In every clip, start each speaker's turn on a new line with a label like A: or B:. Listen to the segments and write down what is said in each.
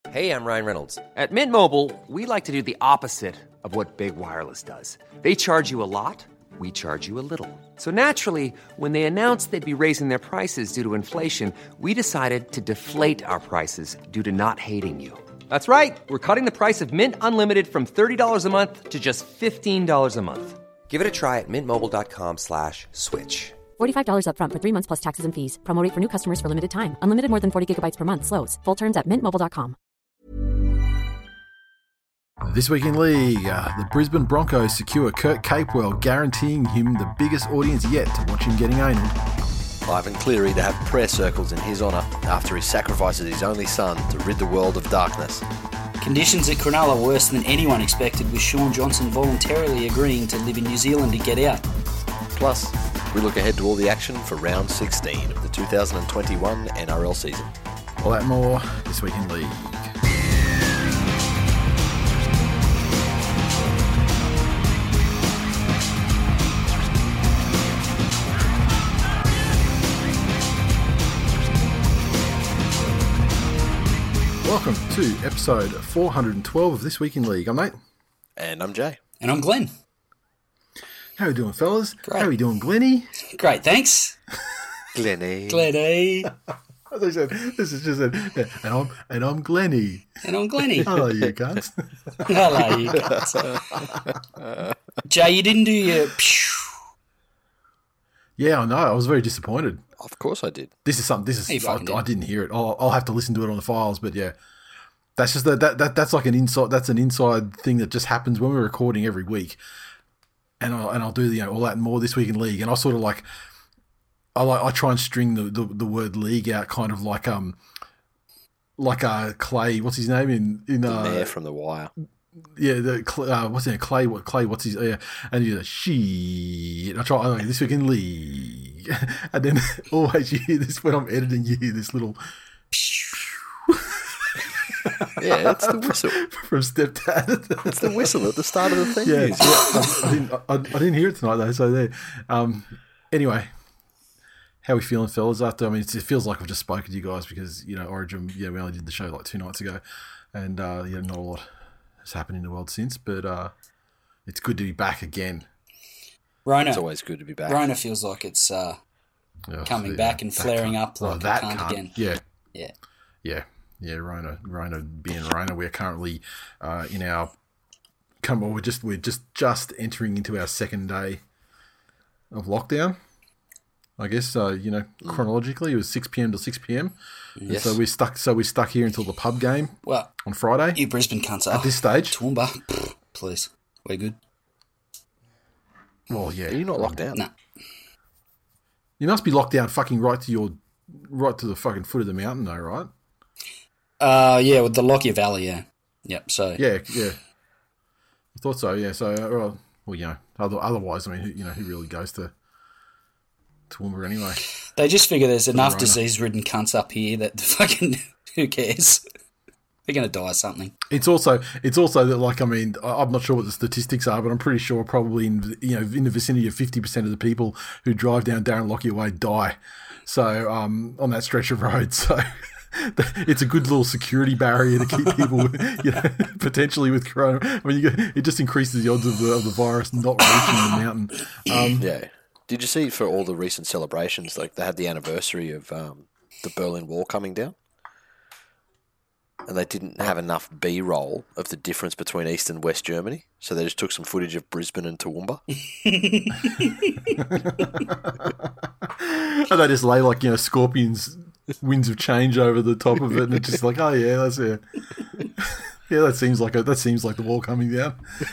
A: Hey, I'm Ryan Reynolds.
B: At Mint Mobile, we like to do the opposite of what Big Wireless does. They charge you a lot, we charge you a little. So naturally, when they announced they'd be raising their prices due to inflation, we decided to deflate our prices due to not hating you. That's right. We're cutting the price of Mint Unlimited from $30 a month to just $15 a month.
A: Give it a try at mintmobile.com/switch.
C: $45 up front for 3 months plus taxes and fees. Promo rate for new customers for limited time. Unlimited more than 40 gigabytes per month. Slows full terms at mintmobile.com.
D: This week in league, the Brisbane Broncos secure Kurt Capewell, guaranteeing him the biggest audience yet to watch him getting anal.
E: Ivan Cleary to have prayer circles in his honour after he sacrifices his only son to rid the world of darkness.
F: Conditions at Cronulla are worse than anyone expected, with Sean Johnson voluntarily agreeing to live in New Zealand to get out.
E: Plus, we look ahead to all the action for round 16 of the 2021 NRL season.
D: All that more this week in league. Welcome to episode 412 of This Week in League. I'm Nate.
E: And I'm Jay.
F: And I'm Glenn.
D: How are we doing, fellas?
F: Great.
D: How are we doing, Glenny?
F: Great, thanks.
E: Glenny.
F: Glenny.
D: As I said, this is just and I'm Glenny.
F: And I'm Glenny.
D: Hello, you cunts.
F: Hello, you guys. Jay, you didn't do your...
D: Yeah, I know. I was very disappointed.
E: Of course I did.
D: This is something.
F: You fucking did.
D: I didn't hear it. I'll have to listen to it on the files. But yeah, that's just that's like an inside. That's an inside thing that just happens when we're recording every week. And I'll do all that and more this week in league. And I sort of I try and string the word league out, kind of like Clay. What's his name in
E: The mayor from The Wire.
D: Yeah, what's his name? Clay. What's his? Yeah, and you shit. I try this week in league, and then always you hear this when I'm editing. You hear this little.
E: Yeah, that's the whistle
D: from Stepdad.
E: It's the whistle at the start of the thing.
D: Yeah, I didn't hear it tonight though. So there. Anyway, how are we feeling, fellas? After it feels like I've just spoken to you guys because Origin. Yeah, we only did the show like 2 nights ago, and not a lot has happened in the world since. But it's good to be back again.
F: Rona.
E: It's always good to be back.
F: Rona feels like it's coming back and flaring up like it can't again.
D: Yeah. Rona being Rona. We're currently in our. We're just entering into our second day of lockdown. I guess chronologically it was 6 p.m. to 6 p.m.
E: Yes.
D: So we're stuck here until the pub game.
F: Well,
D: on Friday.
F: You Brisbane cunts are
D: at this stage.
F: Toowoomba, please, we're good.
D: Well, yeah,
E: you're not locked down.
F: No.
D: You must be locked down, fucking right to the fucking foot of the mountain, though, right?
F: Yeah, with the Lockyer Valley, yeah. Yep, so...
D: Yeah. I thought so, yeah. So, otherwise, who really goes to Toowoomba anyway?
F: They just figure there's enough disease-ridden cunts up here that fucking... Who cares? They're going to die of something.
D: It's also that, I'm not sure what the statistics are, but I'm pretty sure probably in the vicinity of 50% of the people who drive down Darren Lockyer Way die. So, on that stretch of road, so... It's a good little security barrier to keep people, potentially with corona. It just increases the odds of the virus not reaching the mountain.
E: Yeah. Did you see for all the recent celebrations, like they had the anniversary of the Berlin Wall coming down? And they didn't have enough B-roll of the difference between East and West Germany, so they just took some footage of Brisbane and Toowoomba.
D: And they just lay scorpions... winds of change over the top of it, and it's just like, oh yeah, that's it. Yeah, that seems like the wall coming down.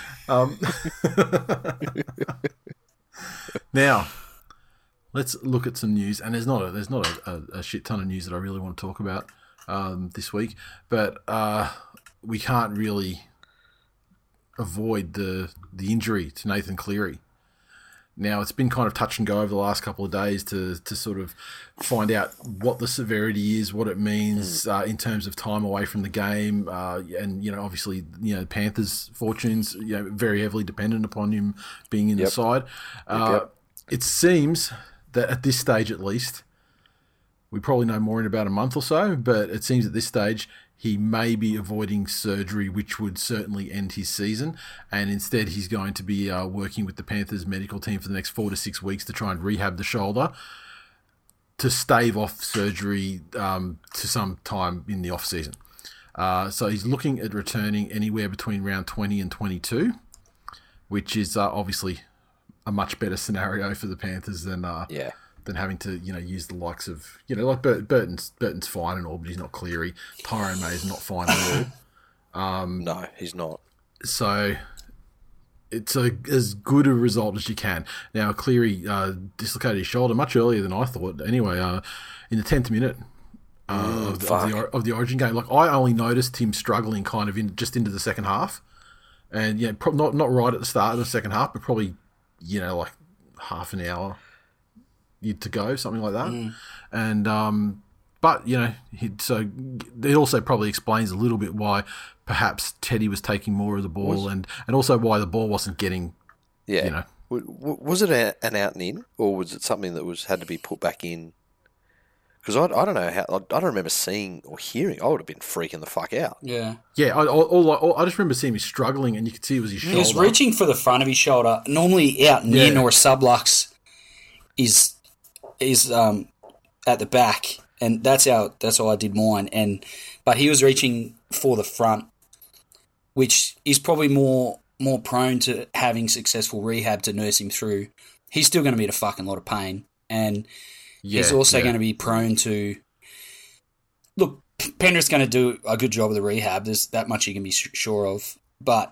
D: Now, let's look at some news, and there's not a shit ton of news that I really want to talk about this week, but we can't really avoid the injury to Nathan Cleary. Now, it's been kind of touch and go over the last couple of days to sort of find out what the severity is, what it means in terms of time away from the game, and obviously Panthers' fortunes very heavily dependent upon him being in the side. It seems that at this stage, at least, We probably know more in about a month or so, but it seems at this stage he may be avoiding surgery, which would certainly end his season, and instead he's going to be working with the Panthers medical team for the next 4 to 6 weeks to try and rehab the shoulder to stave off surgery to some time in the off-season. So he's looking at returning anywhere between round 20 and 22, which is obviously a much better scenario for the Panthers than having to use the likes of like Burton's fine and all, but he's not Cleary. Tyrone May's not fine at all.
E: No, he's not.
D: So it's as good a result as you can. Now Cleary dislocated his shoulder much earlier than I thought. Anyway, in the 10th minute of the Origin game, like I only noticed him struggling kind of just into the second half, and not right at the start of the second half, but probably like half an hour to go, something like that. And but so it also probably explains a little bit why perhaps Teddy was taking more of the ball, and also why the ball wasn't getting. Yeah.
E: Was it an out and in, or was it something that had to be put back in? Because I don't know how. I don't remember seeing or hearing. I would have been freaking the fuck out.
F: Yeah.
D: Yeah. I just remember seeing him struggling, and you could see it was his shoulder.
F: He was reaching for the front of his shoulder. Normally, out and in or a sublux is at the back, and that's how I did mine. But he was reaching for the front, which is probably more prone to having successful rehab to nurse him through. He's still going to be in a fucking lot of pain, and he's also going to be prone to... Look, Penrith's going to do a good job of the rehab. There's that much you can be sure of. But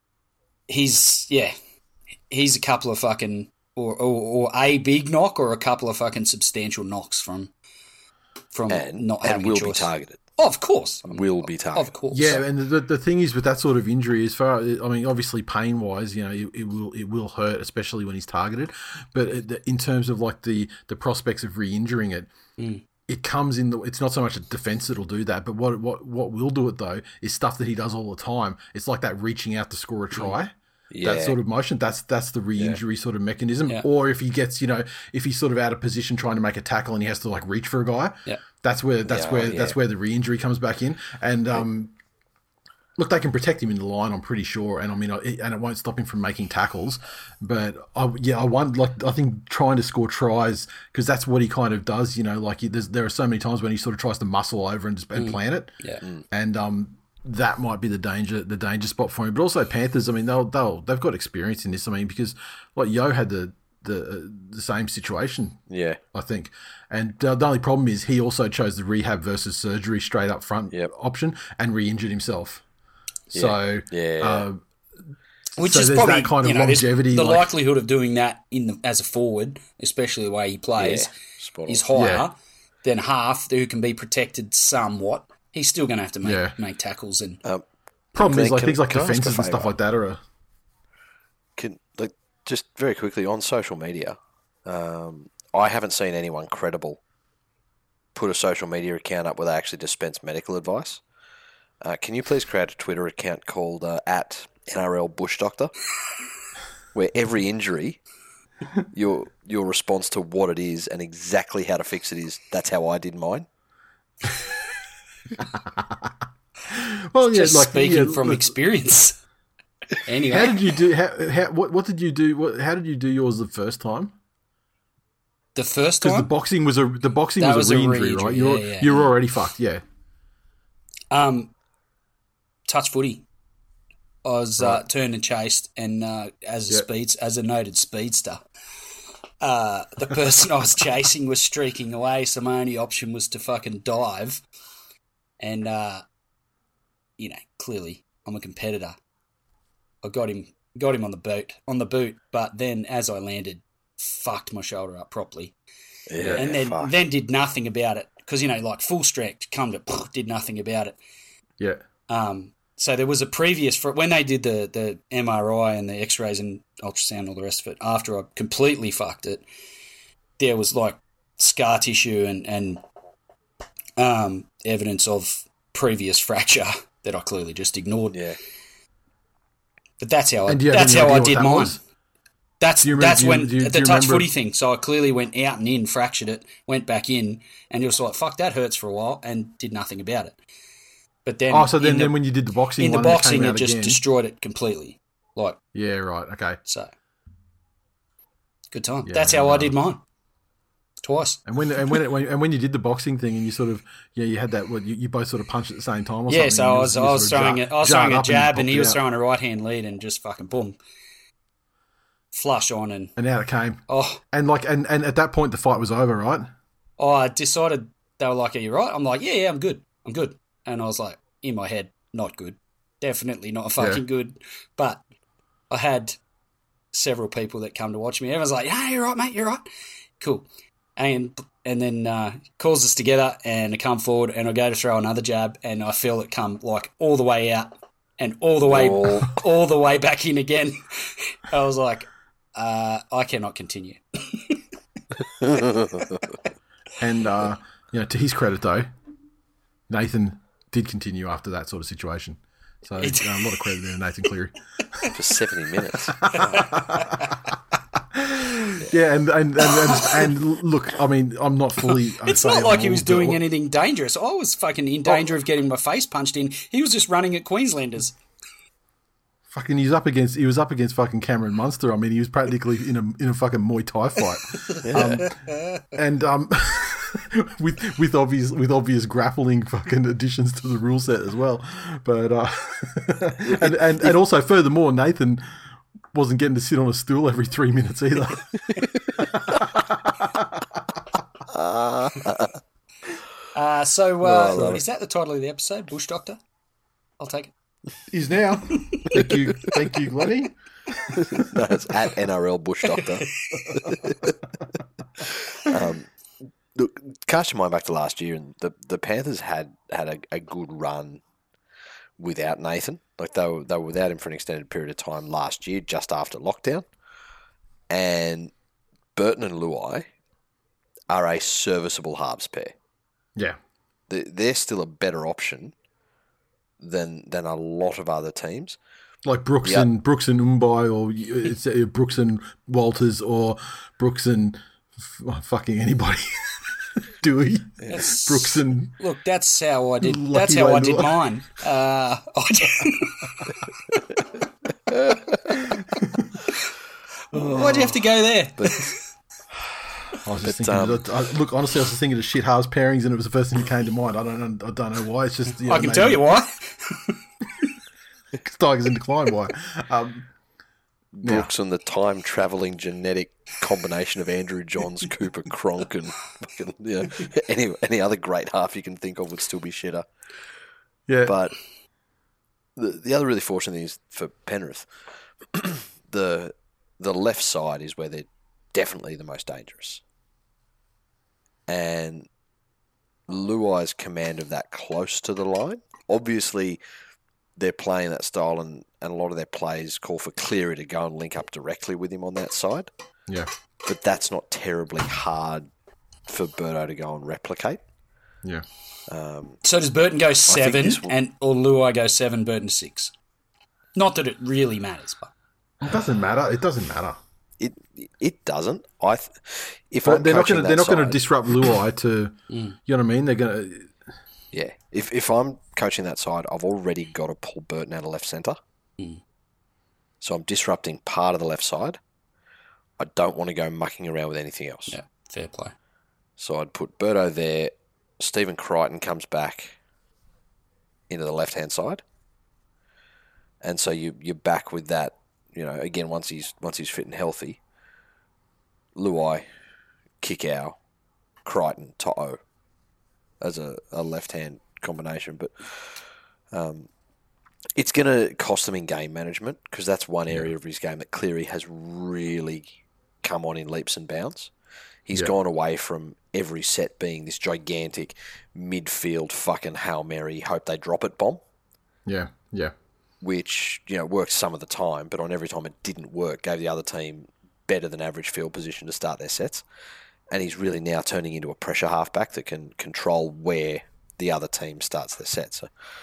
F: he's a couple of fucking... Or a big knock or a couple of fucking substantial knocks from not having a choice.
E: And will be targeted.
F: Oh, of course.
E: Will be targeted.
F: Of course.
D: Yeah, and the thing is with that sort of injury, obviously pain-wise, it will hurt, especially when he's targeted. But in terms of like the prospects of re-injuring it, it comes in. It's not so much a defense that'll do that, but what will do it though is stuff that he does all the time. It's like that reaching out to score a try. That sort of motion, that's the re-injury sort of mechanism. Yeah. Or if he gets, if he's sort of out of position trying to make a tackle and he has to like reach for a guy, that's where the re-injury comes back in. And look, they can protect him in the line, I'm pretty sure, and it won't stop him from making tackles. But I think trying to score tries, because that's what he kind of does. There are so many times when he sort of tries to muscle over and plant it. Yeah. And that might be the danger spot for him. But also Panthers, they've got experience in this. Because like Yo had the same situation. Yeah, I think. And the only problem is he also chose the rehab versus surgery straight up front option and re-injured himself. So
F: which is probably that kind of longevity. The likelihood of doing that as a forward, especially the way he plays, is higher than half who can be protected somewhat. He's still going to have to make tackles and
D: problem is things like defenses and stuff like that are.
E: Just very quickly on social media, I haven't seen anyone credible put a social media account up where they actually dispense medical advice. Can you please create a Twitter account called at NRL Bush Doctor, where every injury, your response to what it is and exactly how to fix it is. That's how I did mine.
F: Well, just speaking from experience. Anyway,
D: how did you do? What did you do? How did you do yours the first time?
F: The first time,
D: because the boxing was a re-injury, right? You're already fucked. Yeah.
F: Touch footy. I was turned and chased, and as a noted speedster, the person I was chasing was streaking away. So my only option was to fucking dive. And, clearly I'm a competitor. I got him on the boot, but then as I landed, fucked my shoulder up properly. Yeah, and then did nothing about it. Because, full strength, did nothing about it.
D: Yeah.
F: So there was a previous, when they did the MRI and the x-rays and ultrasound and all the rest of it, after I completely fucked it, there was scar tissue and evidence of previous fracture that I clearly just ignored.
E: Yeah.
F: But that's how I did mine. That's
D: Do you remember-
F: that's
D: do you-
F: when
D: do you-
F: the
D: do you
F: touch
D: remember-
F: footy thing. So I clearly went out and in, fractured it, went back in, and he was like, "Fuck, that hurts" for a while, and did nothing about it. But then,
D: Oh, so then when you did the boxing
F: in the
D: one, and it
F: boxing,
D: came
F: it
D: out
F: just
D: again.
F: destroyed it completely. Like
D: Yeah, right. Okay.
F: so, good time.
D: Yeah,
F: That's how I did mine. Twice.
D: And when you did the boxing thing, and you sort of you had that you both sort of punched at the same time. Or
F: Yeah,
D: something,
F: so
D: and
F: I
D: you
F: was
D: sort of
F: throwing
D: jar-
F: I was
D: jarred
F: throwing a
D: up
F: jab, and
D: popped
F: he
D: it
F: was
D: out.
F: throwing a right hand lead, and just fucking boom, flush on, and
D: And out it came.
F: oh,
D: And at that point the fight was over, right?
F: I decided they were like, "Are you right?" I'm like, "Yeah, I'm good, and I was like, in my head, not good, definitely not fucking good, but I had several people that come to watch me. Everyone's like, "Yeah, you're right, mate, you're right, cool," and then calls us together, and I come forward, and I go to throw another jab, and I feel it come like all the way out, and all the way all the way back in again. I was like, I cannot continue.
D: And to his credit though, Nathan did continue after that sort of situation. So a lot of credit there to Nathan Cleary.
E: For 70 minutes.
D: Yeah, and look, I mean, I'm not fully.
F: It's not like he was doing anything dangerous. I was fucking in danger of getting my face punched in. He was just running at Queenslanders.
D: Fucking, he was up against fucking Cameron Munster. I mean, he was practically in a fucking Muay Thai fight, with obvious grappling fucking additions to the rule set as well. But and also furthermore, Nathan wasn't getting to sit on a stool every 3 minutes either.
F: Is that the title of the episode? Bush Doctor? I'll take it.
D: Is now. Thank you, Glennie.
E: No, it's at NRL Bush Doctor. Look, cast your mind back to last year, and the Panthers had a good run without Nathan. Like they were without him for an extended period of time last year, just after lockdown. And Burton and Luai are a serviceable halves pair.
D: Yeah.
E: They're still a better option than a lot of other teams.
D: Like Brooks and Umbai, or it's Brooks and Walters, or Brooks and fucking anybody. Dewey, Brooks and
F: look. That's how I did.
D: Lucky
F: That's how I
D: Way
F: did
D: Luai.
F: mine. Why'd you have to go there?
D: I was just thinking. Look, honestly, I was just thinking of shit halves pairings, and it was the first thing that came to mind. I don't know why. It's just
F: I can tell you why.
D: Tigers in decline. Why?
E: Brooks and the time-travelling genetic combination of Andrew Johns, Cooper Cronk, and fucking, any other great half you can think of would still be shitter.
D: Yeah,
E: But the other really fortunate thing is for Penrith, the left side is where they're definitely the most dangerous. And Luai's command of that close to the line, obviously they're playing that style, and a lot of their plays call for Cleary to go and link up directly with him on that side.
D: yeah,
E: But that's not terribly hard for Birdo to go and replicate.
D: yeah.
F: So does Burton go 7
E: this will-
F: or Luai go 7, Burton 6? Not that it really matters, but
D: It doesn't matter. It doesn't matter.
E: It doesn't. If
D: But
E: I'm
D: they're not
E: coaching
D: going.
E: that
D: They're not going to
E: side-
D: disrupt Luai to. You know what I mean? They're going to.
E: Yeah, if I'm coaching that side, I've already got to pull Burton out of left centre. So I'm disrupting part of the left side. I don't want to go mucking around with anything else.
F: yeah, fair play.
E: So I'd put Birdo there. Stephen Crichton comes back into the left-hand side. And so you're back with that, again, once he's fit and healthy. Luai, Kikau, Crichton, To'o as a left-hand combination. But it's going to cost them in game management, because that's one area of his game that Cleary has really come on in leaps and bounds. He's gone away from every set being this gigantic midfield fucking Hail Mary, hope they drop it bomb,
D: Yeah, yeah,
E: which, worked some of the time, but on every time it didn't work, gave the other team better than average field position to start their sets. And he's really now turning into a pressure halfback that can control where the other team starts their set. So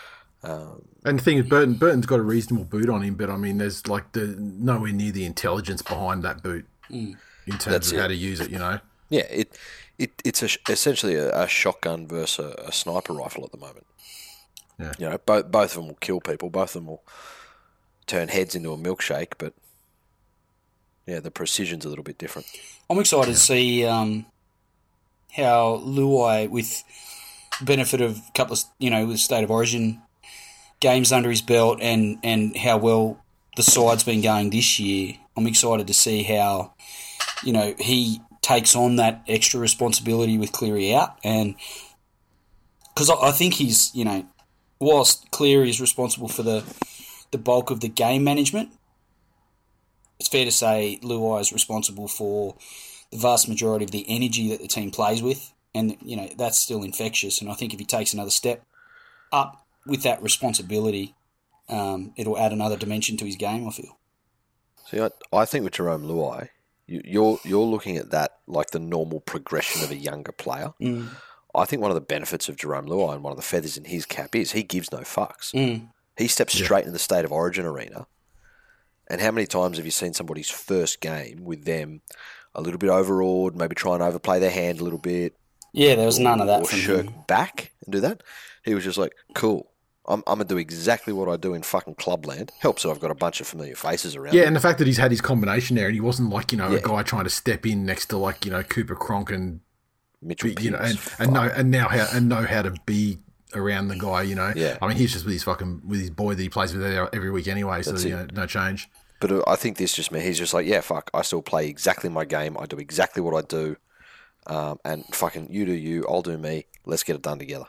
D: And the thing is, Burton's got a reasonable boot on him, but I mean, there's like nowhere near the intelligence behind that boot in terms of how to use it. You know.
E: Yeah, it's essentially a shotgun versus a sniper rifle at the moment.
D: Yeah.
E: You know, both of them will kill people. Both of them will turn heads into a milkshake, but yeah, the precision's a little bit different.
F: I'm excited to see how Luai, with benefit of a couple of, with State of Origin games under his belt and how well the side's been going this year, I'm excited to see how, he takes on that extra responsibility with Cleary out. And because I think he's, whilst Cleary is responsible for the bulk of the game management, it's fair to say Luai is responsible for the vast majority of the energy that the team plays with. And, that's still infectious. And I think if he takes another step up with that responsibility, it'll add another dimension to his game, I feel.
E: See, I think with Jerome Luai, you're looking at that like the normal progression of a younger player.
F: Mm.
E: I think one of the benefits of Jerome Luai and one of the feathers in his cap is he gives no fucks.
F: Mm.
E: He steps straight in the State of Origin arena. And how many times have you seen somebody's first game with them a little bit overawed, maybe try and overplay their hand a little bit?
F: Yeah, there was none of that
E: or
F: from
E: shirk
F: him.
E: back and do that. He was just like, cool. I'm going to do exactly what I do in fucking Clubland. Helps that I've got a bunch of familiar faces around.
D: Yeah,
E: me.
D: and the fact that he's had his combination there and he wasn't like, a guy trying to step in next to like, Cooper Cronk and
E: Mitchell Pearce,
D: and know how to be around the guy,
E: Yeah.
D: I mean, he's just with his boy that he plays with every week anyway, so no change.
E: But I think this just means he's just like, yeah, fuck, I still play exactly my game. I do exactly what I do. And fucking you do you, I'll do me. Let's get it done together.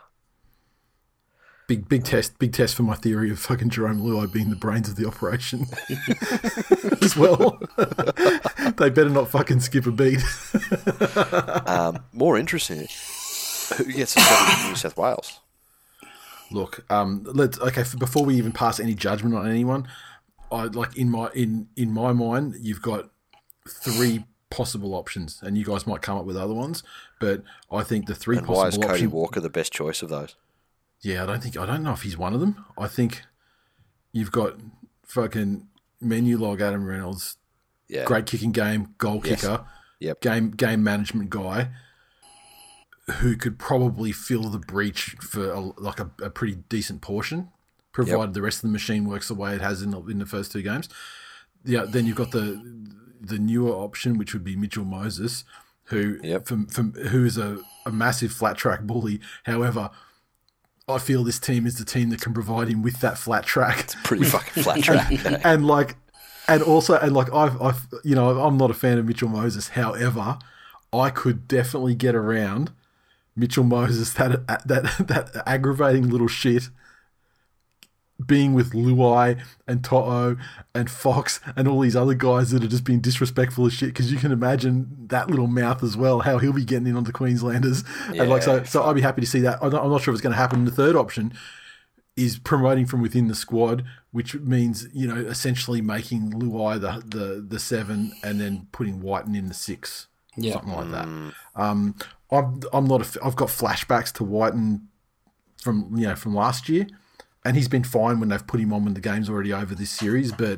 D: Big test for my theory of fucking Jerome Luai being the brains of the operation as well. They better not fucking skip a beat.
E: More interesting, who gets to step in New South Wales?
D: Look, before we even pass any judgment on anyone, I like in my mind, you've got three possible options, and you guys might come up with other ones, but I think the three possible options.
E: Why is Cody Walker the best choice of those?
D: Yeah, I don't know if he's one of them. I think you've got fucking menu log Adam Reynolds, great kicking game, goal kicker, game management guy, who could probably fill the breach for a pretty decent portion, provided the rest of the machine works the way it has in the first two games. Yeah, then you've got the newer option, which would be Mitchell Moses, who who is a massive flat track bully. However, I feel this team is the team that can provide him with that flat track.
E: It's pretty fucking flat track.
D: I'm not a fan of Mitchell Moses. However, I could definitely get around Mitchell Moses, that aggravating little shit, being with Luai and To'o and Fox and all these other guys that are just being disrespectful as shit, because you can imagine that little mouth as well, how he'll be getting in onto Queenslanders. So I'd be happy to see that. I'm not sure if it's going to happen. The third option is promoting from within the squad, which means, essentially making Luai the 7 and then putting Whiten in the 6. Something like that. I've got flashbacks to Whiten from last year. And he's been fine when they've put him on when the game's already over this series, but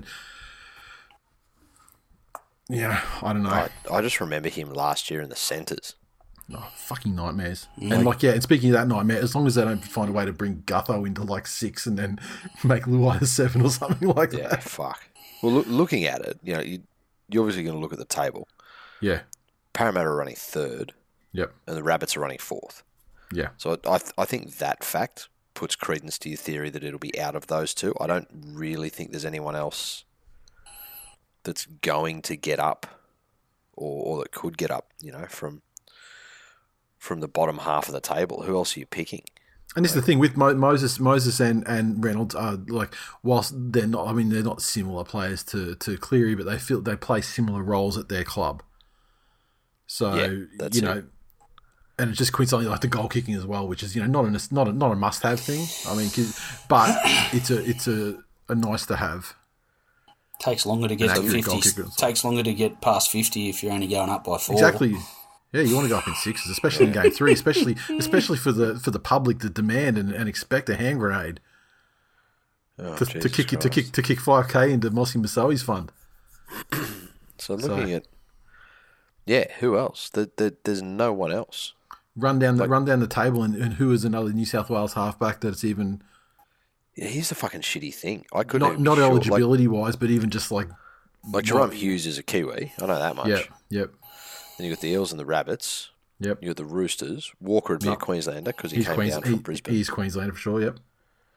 D: I don't know.
E: I just remember him last year in the centres.
D: Oh, fucking nightmares. And and speaking of that nightmare, as long as they don't find a way to bring Gutho into 6 and then make Luai a 7 or something like that.
E: Yeah, fuck. Well, looking at it, you're obviously going to look at the table.
D: Yeah.
E: Parramatta are running 3rd.
D: Yep.
E: And the Rabbits are running 4th.
D: Yeah.
E: So I think that fact puts credence to your theory that it'll be out of those two. I don't really think there's anyone else that's going to get up or that could get up, from the bottom half of the table. Who else are you picking?
D: And this is the thing with Moses and Reynolds are whilst they're not similar players to Cleary, but they play similar roles at their club. So,
E: that's it.
D: And it's just coincidentally like the goal kicking as well, which is not a must have thing. I mean, but it's a nice to have.
F: Takes longer to get to 50. Takes longer to get past 50 if you're only going up by 4.
D: Exactly. Yeah, you want to go up in 6s, especially in game 3, especially for the public to demand and expect a hand grenade.
E: Oh,
D: to
E: Jesus
D: kick
E: Christ.
D: to kick 5K into Mossy Masoi's fund.
E: So looking at, who else? There's no one else.
D: Run down the table and who is another New South Wales halfback that's even
E: Yeah, here's the fucking shitty thing. I couldn't
D: not
E: be sure.
D: eligibility wise, but even just like
E: Jerome Hughes is a Kiwi. I know that much.
D: Yep.
E: Then you got the Eels and the Rabbits.
D: Yep.
E: You got the Roosters. Walker would be a Queenslander because he came down from Brisbane.
D: He's Queenslander for sure. Yep.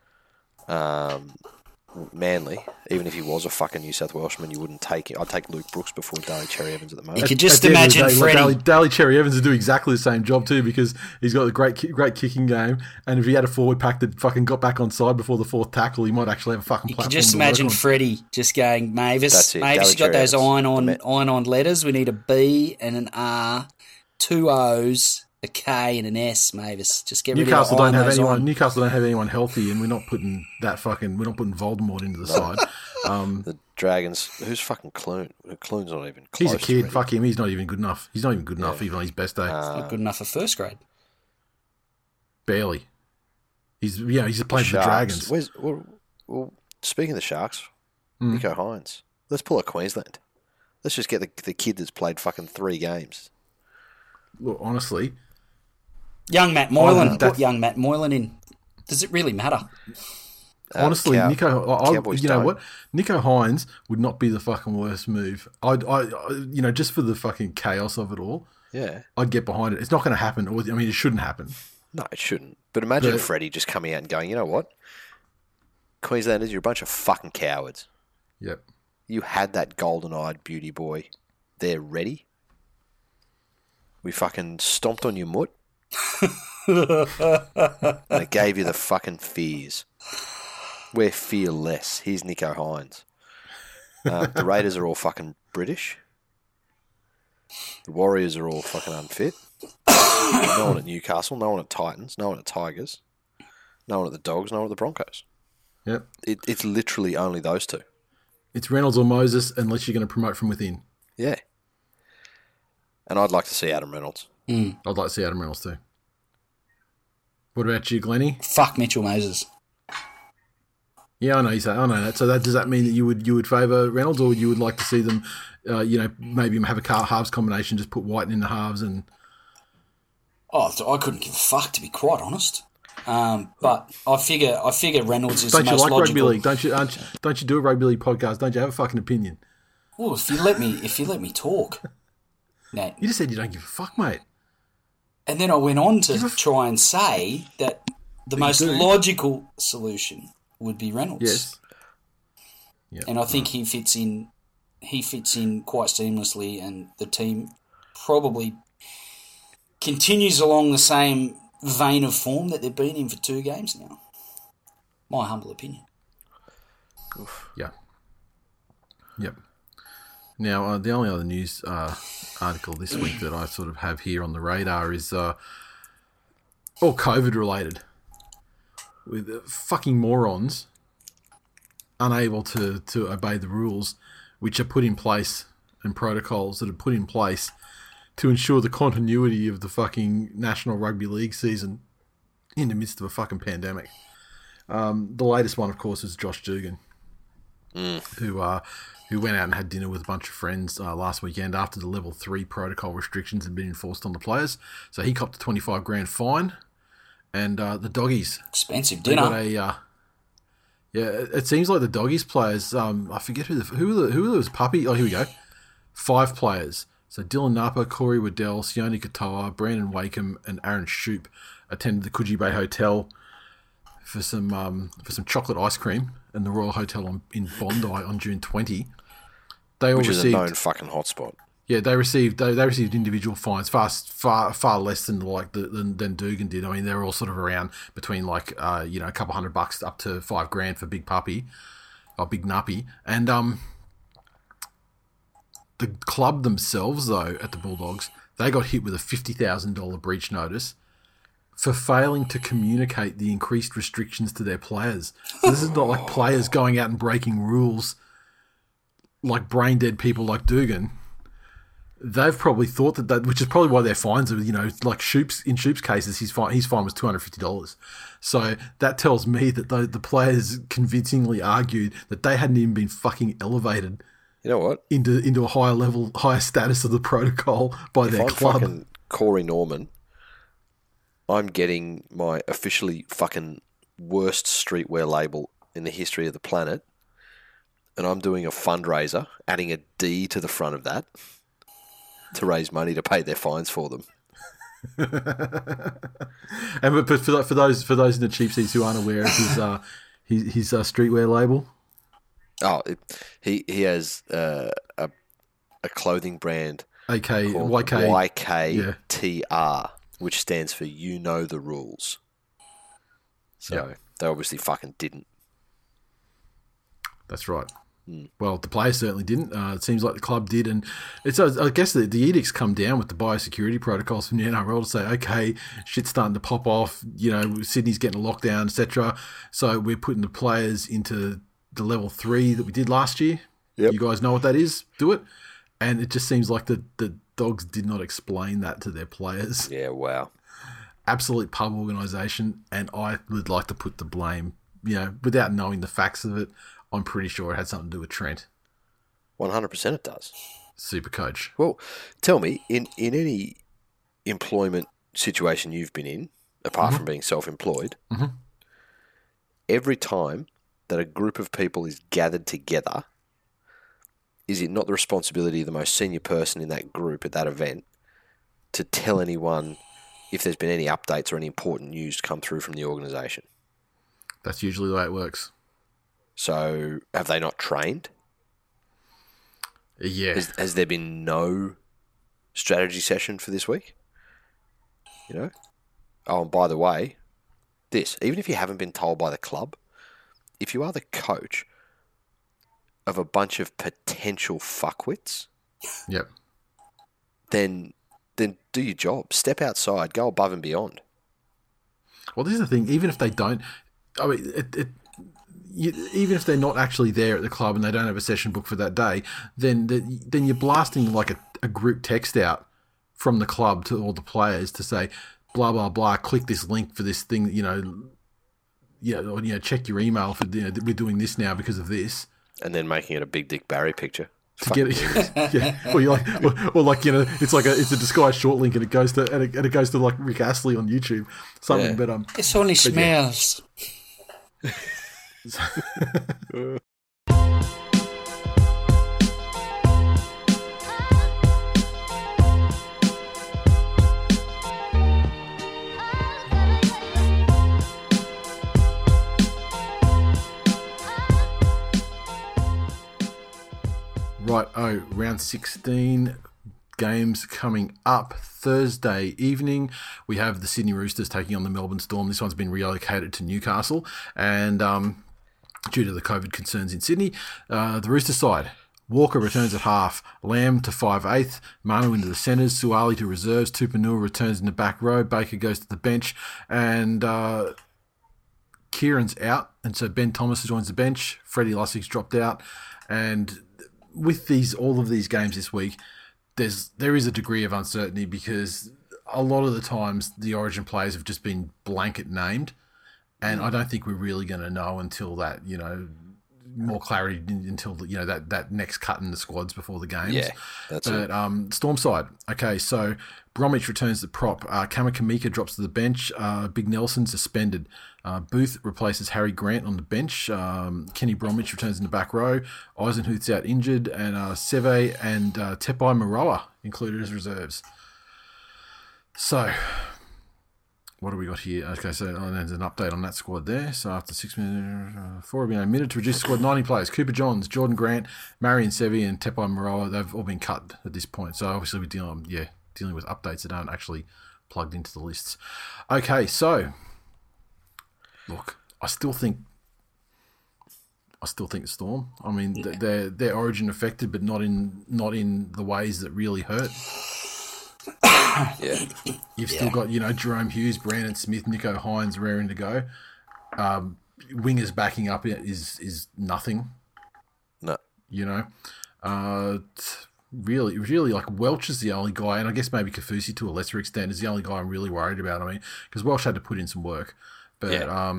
E: Manly, even if he was a fucking New South Welshman, you wouldn't take him. I'd take Luke Brooks before Daly Cherry Evans at the moment.
F: You could just
D: At the end of the
F: imagine
D: day,
F: Freddie.
D: Daly Cherry Evans would do exactly the same job too because he's got a great kicking game, and if he had a forward pack that fucking got back on side before the fourth tackle, he might actually have a fucking
F: You
D: platform.
F: can just
D: to work
F: imagine
D: on.
F: Freddie just going, Mavis,
E: That's it,
F: Mavis,
E: Daly
F: you got those
E: Cherry-Evans.
F: iron-on letters. We need a B and an R, 2 O's, a K and an S, Mavis. Just get rid
D: Newcastle
F: of
D: don't have
F: those
D: anyone.
F: on.
D: Newcastle don't have anyone healthy, and we're not putting Voldemort into the side.
E: The Dragons. Who's fucking Clune? Clune's not even close.
D: He's a
E: to
D: kid.
E: ready.
D: Fuck him. He's not even good enough. He's not even good enough even on his best day.
F: Not good enough for first grade.
D: Barely. He's playing for the
E: Sharks.
D: Dragons.
E: Well, speaking of the Sharks, Nico Hines. Let's pull a Queensland. Let's just get the kid that's played fucking 3 games.
D: Look, honestly,
F: Young Matt Moylan.
D: that's-
F: Put young Matt Moylan in. Does it really matter?
D: honestly,
E: Cowboys
D: you know
E: don't.
D: what? Nico Hines would not be the fucking worst move. I just for the fucking chaos of it all,
E: Yeah.
D: I'd get behind it. It's not going to happen. I mean, it shouldn't happen.
E: No, it shouldn't. But imagine
D: But-
E: Freddie just coming out and going, you know what? Queenslanders, you're a bunch of fucking cowards.
D: Yep.
E: You had that golden-eyed beauty boy there ready. We fucking stomped on your mutt. And it gave you the fucking fears. We're fearless. Here's Nico Hines. The Raiders are all fucking British. The Warriors are all fucking unfit. No one at Newcastle, no one at Titans, no one at Tigers, no one at the Dogs, no one at the Broncos.
D: Yep.
E: It's literally only those two.
D: It's Reynolds or Moses, unless you're going to promote from within.
E: Yeah. And I'd like to see Adam Reynolds.
D: I'd like to see Adam Reynolds too. What about you, Glennie?
F: Fuck Mitchell Moses.
D: Yeah, I know you say. I know that. So does that mean that you would favour Reynolds, or you would like to see them, maybe have a halves combination, just put Whiten in the halves and.
F: Oh, I couldn't give a fuck, to be quite honest. But I figure Reynolds is
D: Don't
F: the
D: you
F: most
D: like
F: logical.
D: rugby league? Don't you do a rugby league podcast? Don't you have a fucking opinion?
F: Well, if you let me talk, Nat.
D: You just said you don't give a fuck, mate.
F: And then I went on to try and say that the most
D: do.
F: logical solution would be Reynolds.
D: Yes. Yeah.
F: And I think he fits in quite seamlessly, and the team probably continues along the same vein of form that they've been in for 2 games now. My humble opinion.
D: Yeah. Yep. Now, the only other news article this week that I sort of have here on the radar is all COVID related, with fucking morons unable to obey the rules which are put in place and protocols that are put in place to ensure the continuity of the fucking National Rugby League season in the midst of a fucking pandemic. The latest one, of course, is Josh Dugan, who went out and had dinner with a bunch of friends last weekend after the level 3 protocol restrictions had been enforced on the players. So he copped a $25,000 fine, and the Doggies,
F: Expensive
D: they got
F: dinner.
D: it seems like the Doggies players. I forget who was puppy. Oh, here we go. 5 players. So Dylan Napa, Corey Waddell, Sione Katoa, Brandon Wakeham, and Aaron Shoup attended the Coogee Bay Hotel for some chocolate ice cream in the Royal Hotel in Bondi on June 20. They all
E: Which is
D: received,
E: a known fucking hotspot.
D: yeah, they received individual fines, far less than than Dugan did. I mean, they're all sort of around between a couple $100 up to $5,000 for Big Puppy or Big Nuppy, and the club themselves though at the Bulldogs, they got hit with a $50,000 breach notice for failing to communicate the increased restrictions to their players. So this is not like players going out and breaking rules like brain dead people like Dugan. they've probably thought that, which is probably why their fines are, like in Shoop's cases, his fine was $250. So that tells me that the players convincingly argued that they hadn't even been fucking elevated.
E: You know what?
D: Into a higher status of the protocol by their club.
E: If I'm fucking Corey Norman, I'm getting my officially fucking worst streetwear label in the history of the planet, and I'm doing a fundraiser, adding a D to the front of that to raise money to pay their fines for them.
D: And but for those in the cheap seats who aren't aware of his streetwear label.
E: Oh, he has a clothing brand called YKTR, which stands for You Know the Rules. So they obviously fucking didn't.
D: That's right. Well, the players certainly didn't. It seems like the club did, and I guess the edicts come down with the biosecurity protocols from the NRL to say, okay, shit's starting to pop off. Sydney's getting a lockdown, etc. So we're putting the players into the level 3 that we did last year.
E: Yep.
D: You guys know what that is? Do it. And it just seems like the Dogs did not explain that to their players.
E: Yeah, wow.
D: Absolute pub organisation, and I would like to put the blame, without knowing the facts of it, I'm pretty sure it had something to do with Trent.
E: 100% it does.
D: Super coach.
E: Well, tell me, in any employment situation you've been in, apart from being self-employed, every time that a group of people is gathered together, is it not the responsibility of the most senior person in that group at that event to tell anyone if there's been any updates or any important news come through from the organisation?
D: That's usually the way it works.
E: So, have they not trained?
D: Yeah.
E: Has there been no strategy session for this week? Oh, and by the way, even if you haven't been told by the club, if you are the coach of a bunch of potential fuckwits,
D: yep,
E: then do your job. Step outside. Go above and beyond.
D: Well, this is the thing. Even if they don't, I mean, even if they're not actually there at the club and they don't have a session booked for that day, then you're blasting like a group text out from the club to all the players to say, blah blah blah. Click this link for this thing. Check your email for we're doing this now because of this. And
E: then making it a Big Dick Barry picture.
D: To get it, yeah. Or it's a disguised short link, and it goes to like Rick Astley on YouTube, something.
E: Yeah.
D: But
F: it's only smells.
D: Yeah. Right, round 16 games coming up Thursday evening. We have the Sydney Roosters taking on the Melbourne Storm. This one's been relocated to Newcastle, and due to the COVID concerns in Sydney, the Roosters side, Walker returns at half, Lamb to 5/8, Manu into the centres, Suali to reserves, Tupanua returns in the back row, Baker goes to the bench, and Kieran's out, and so Ben Thomas joins the bench. Freddie Lussig's dropped out, and with all of these games this week, there is a degree of uncertainty because a lot of the times the Origin players have just been blanket named, and I don't think we're really going to know until that, more clarity until that next cut in the squads before the games.
E: Yeah, that's it.
D: Storm side. Okay, so Bromwich returns the prop. Kamakamika drops to the bench. Big Nelson suspended. Booth replaces Harry Grant on the bench. Kenny Bromwich returns in the back row. Eisenhuth's out injured, and Seve and Tepai Moeroa included as reserves. So, what do we got here? Okay, so there's an update on that squad there. So after 6 minutes, 4 have been omitted to reduce the squad 90 players. Cooper Johns, Jordan Grant, Marion Seve, and Tepai Moeroa, they've all been cut at this point. So obviously we're dealing with updates that aren't actually plugged into the lists. Okay, so look, I still think Storm. I mean, they're Origin affected, but not in the ways that really hurt.
E: Yeah,
D: you've still got Jerome Hughes, Brandon Smith, Nico Hines raring to go. Wingers backing up is nothing.
E: No,
D: really, like Welch is the only guy, and I guess maybe Kafusi to a lesser extent is the only guy I'm really worried about. I mean, because Welch had to put in some work, but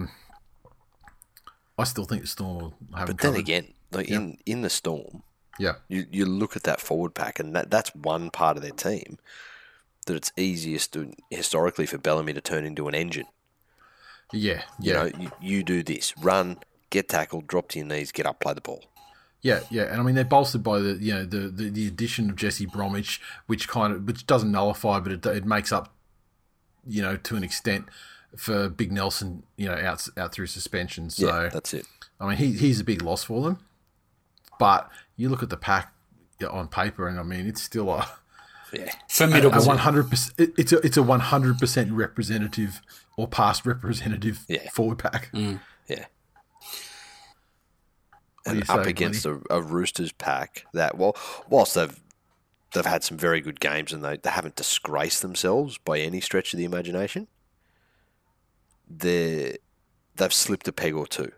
D: I still think the Storm will have him
E: But then
D: covered.
E: again, like in the Storm,
D: Yeah,
E: you look at that forward pack, and that's one part of their team that it's easiest historically for Bellamy to turn into an engine.
D: yeah,
E: You know, you do this, run, get tackled, drop to your knees, get up, play the ball.
D: Yeah, and I mean they're bolstered by the addition of Jesse Bromwich, which doesn't nullify, but it makes up, to an extent for Big Nelson, out through suspension. So
E: Yeah, that's it.
D: I mean he's a big loss for them, but you look at the pack on paper, and I mean it's still a
F: Formidable.
D: 100%. It's a 100% representative or past representative forward pack.
E: Yeah.
D: What do you
E: And up
D: say,
E: against a Roosters pack that, whilst they've had some very good games and they haven't disgraced themselves by any stretch of the imagination, they've slipped a peg or two.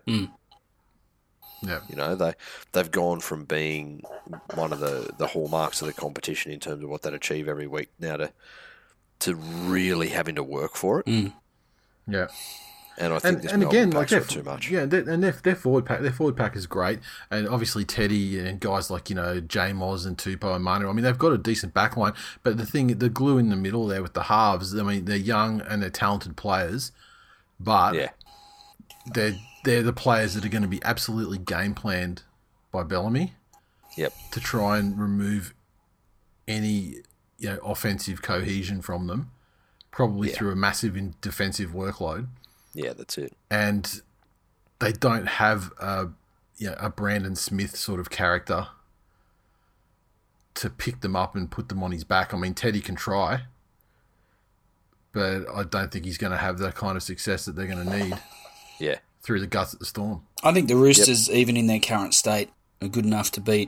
D: Yeah.
E: They've gone from being one of the hallmarks of the competition in terms of what they achieve every week now to really having to work for it.
D: Yeah.
E: And I think this
D: and again,
E: Melbourne
D: like
E: pack's not too much.
D: Yeah, their forward pack is great, and obviously Teddy and guys like J Moz and Tupou and Manu. I mean, they've got a decent backline, but the glue in the middle there with the halves. I mean, they're young and they're talented players, but they're the players that are going to be absolutely game planned by Bellamy.
E: Yep.
D: To try and remove any offensive cohesion from them, probably through a massive defensive workload.
E: Yeah, that's it.
D: And they don't have a Brandon Smith sort of character to pick them up and put them on his back. I mean, Teddy can try, but I don't think he's going to have that kind of success that they're going to need through the guts of the Storm.
F: I think the Roosters, even in their current state, are good enough to beat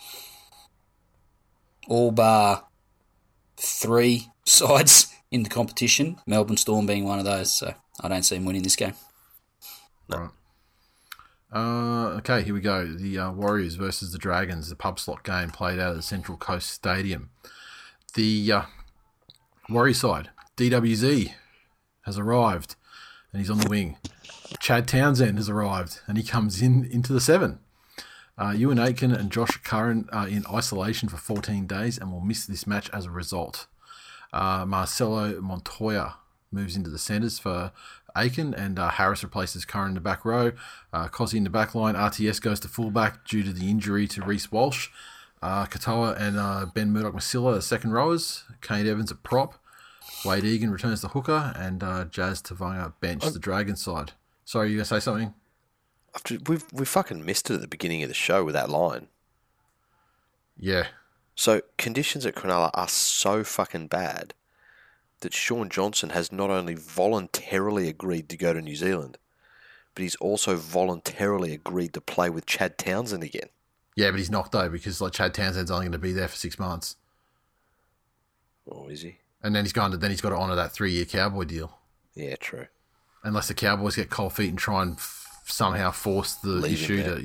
F: all bar 3 sides in the competition, Melbourne Storm being one of those, so I don't see him winning this game.
D: No. Right. Okay, here we go. The Warriors versus the Dragons, the pub slot game played out at the Central Coast Stadium. The Warrior side, DWZ, has arrived, and he's on the wing. Chad Townsend has arrived, and he comes into the 7. Ewan Aitken and Josh Curran are in isolation for 14 days and will miss this match as a result. Marcelo Montoya moves into the centres for Aiken, and Harris replaces Curran in the back row. Cosy in the back line. RTS goes to fullback due to the injury to Reece Walsh. Katoa and Ben Murdoch-Masila are second rowers. Kane Evans at prop. Wade Egan returns to hooker, and Jazz Tavanga bench the Dragon side. Sorry, you going to say something?
E: We fucking missed it at the beginning of the show with that line.
D: Yeah.
E: So conditions at Cronulla are so fucking bad that Sean Johnson has not only voluntarily agreed to go to New Zealand, but he's also voluntarily agreed to play with Chad Townsend again.
D: Yeah, but he's knocked though because Chad Townsend's only going to be there for 6 months.
E: Oh, is he?
D: And then he's got to honour that 3-year Cowboy deal.
E: Yeah, true.
D: Unless the Cowboys get cold feet and try and somehow force the issue to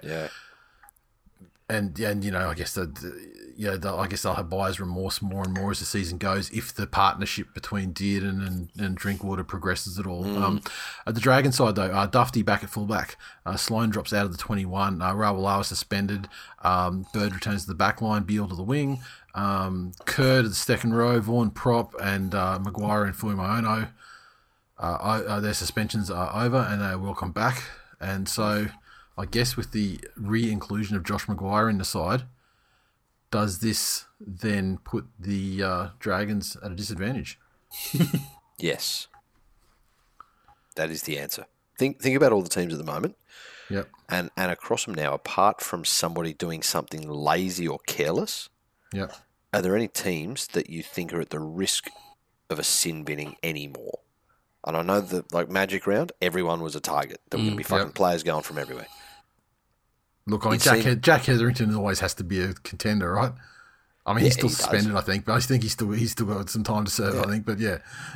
D: and I guess I guess they'll have buyer's remorse more and more as the season goes if the partnership between Dearden and Drinkwater progresses at all. At the Dragon side though, Dufty back at fullback. Sloan drops out of the 21. Rawalawa suspended. Bird returns to the back line. Beale to the wing. Kerr to the second row. Vaughan prop and Maguire and Fuimaono. Their suspensions are over and they're welcome back. And so I guess with the re-inclusion of Josh Maguire in the side, does this then put the Dragons at a disadvantage?
E: Yes. That is the answer. Think about all the teams at the moment.
D: Yep.
E: And across them now, apart from somebody doing something lazy or careless,
D: Yep.
E: are there any teams that you think are at the risk of a sin binning anymore? And I know that, like Magic Round, everyone was a target. There were going to be fucking players going from everywhere.
D: Look, I mean, Jack Hetherington always has to be a contender, right? I mean, he's still suspended, I think, but I think he's still got some time to serve, I think. But yeah.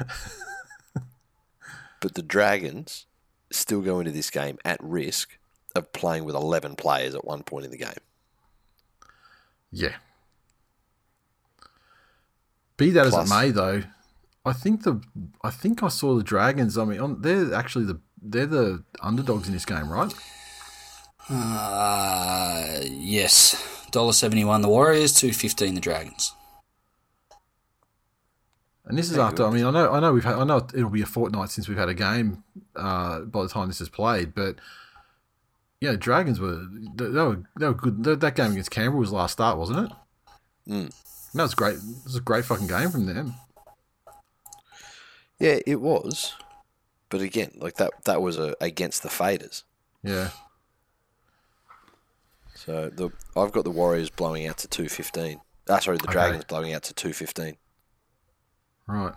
E: But the Dragons still go into this game at risk of playing with 11 players at one point in the game.
D: Yeah. Be that as
E: Plus.
D: it may, though, I think I saw the Dragons. I mean, they're actually they're the underdogs in this game, right?
F: Yes. $1.71 the Warriors, $2.15 the Dragons.
D: And this is after. I mean, I know it'll be a fortnight since we've had a game by the time this is played, but yeah, Dragons were good. That game against Canberra was last start, wasn't it? That was great. It was a great fucking game from them.
E: Yeah, it was. But again, like that was against the Faders.
D: Yeah.
E: So I've got the Warriors blowing out to 215. The Dragons blowing out to 215.
D: Right.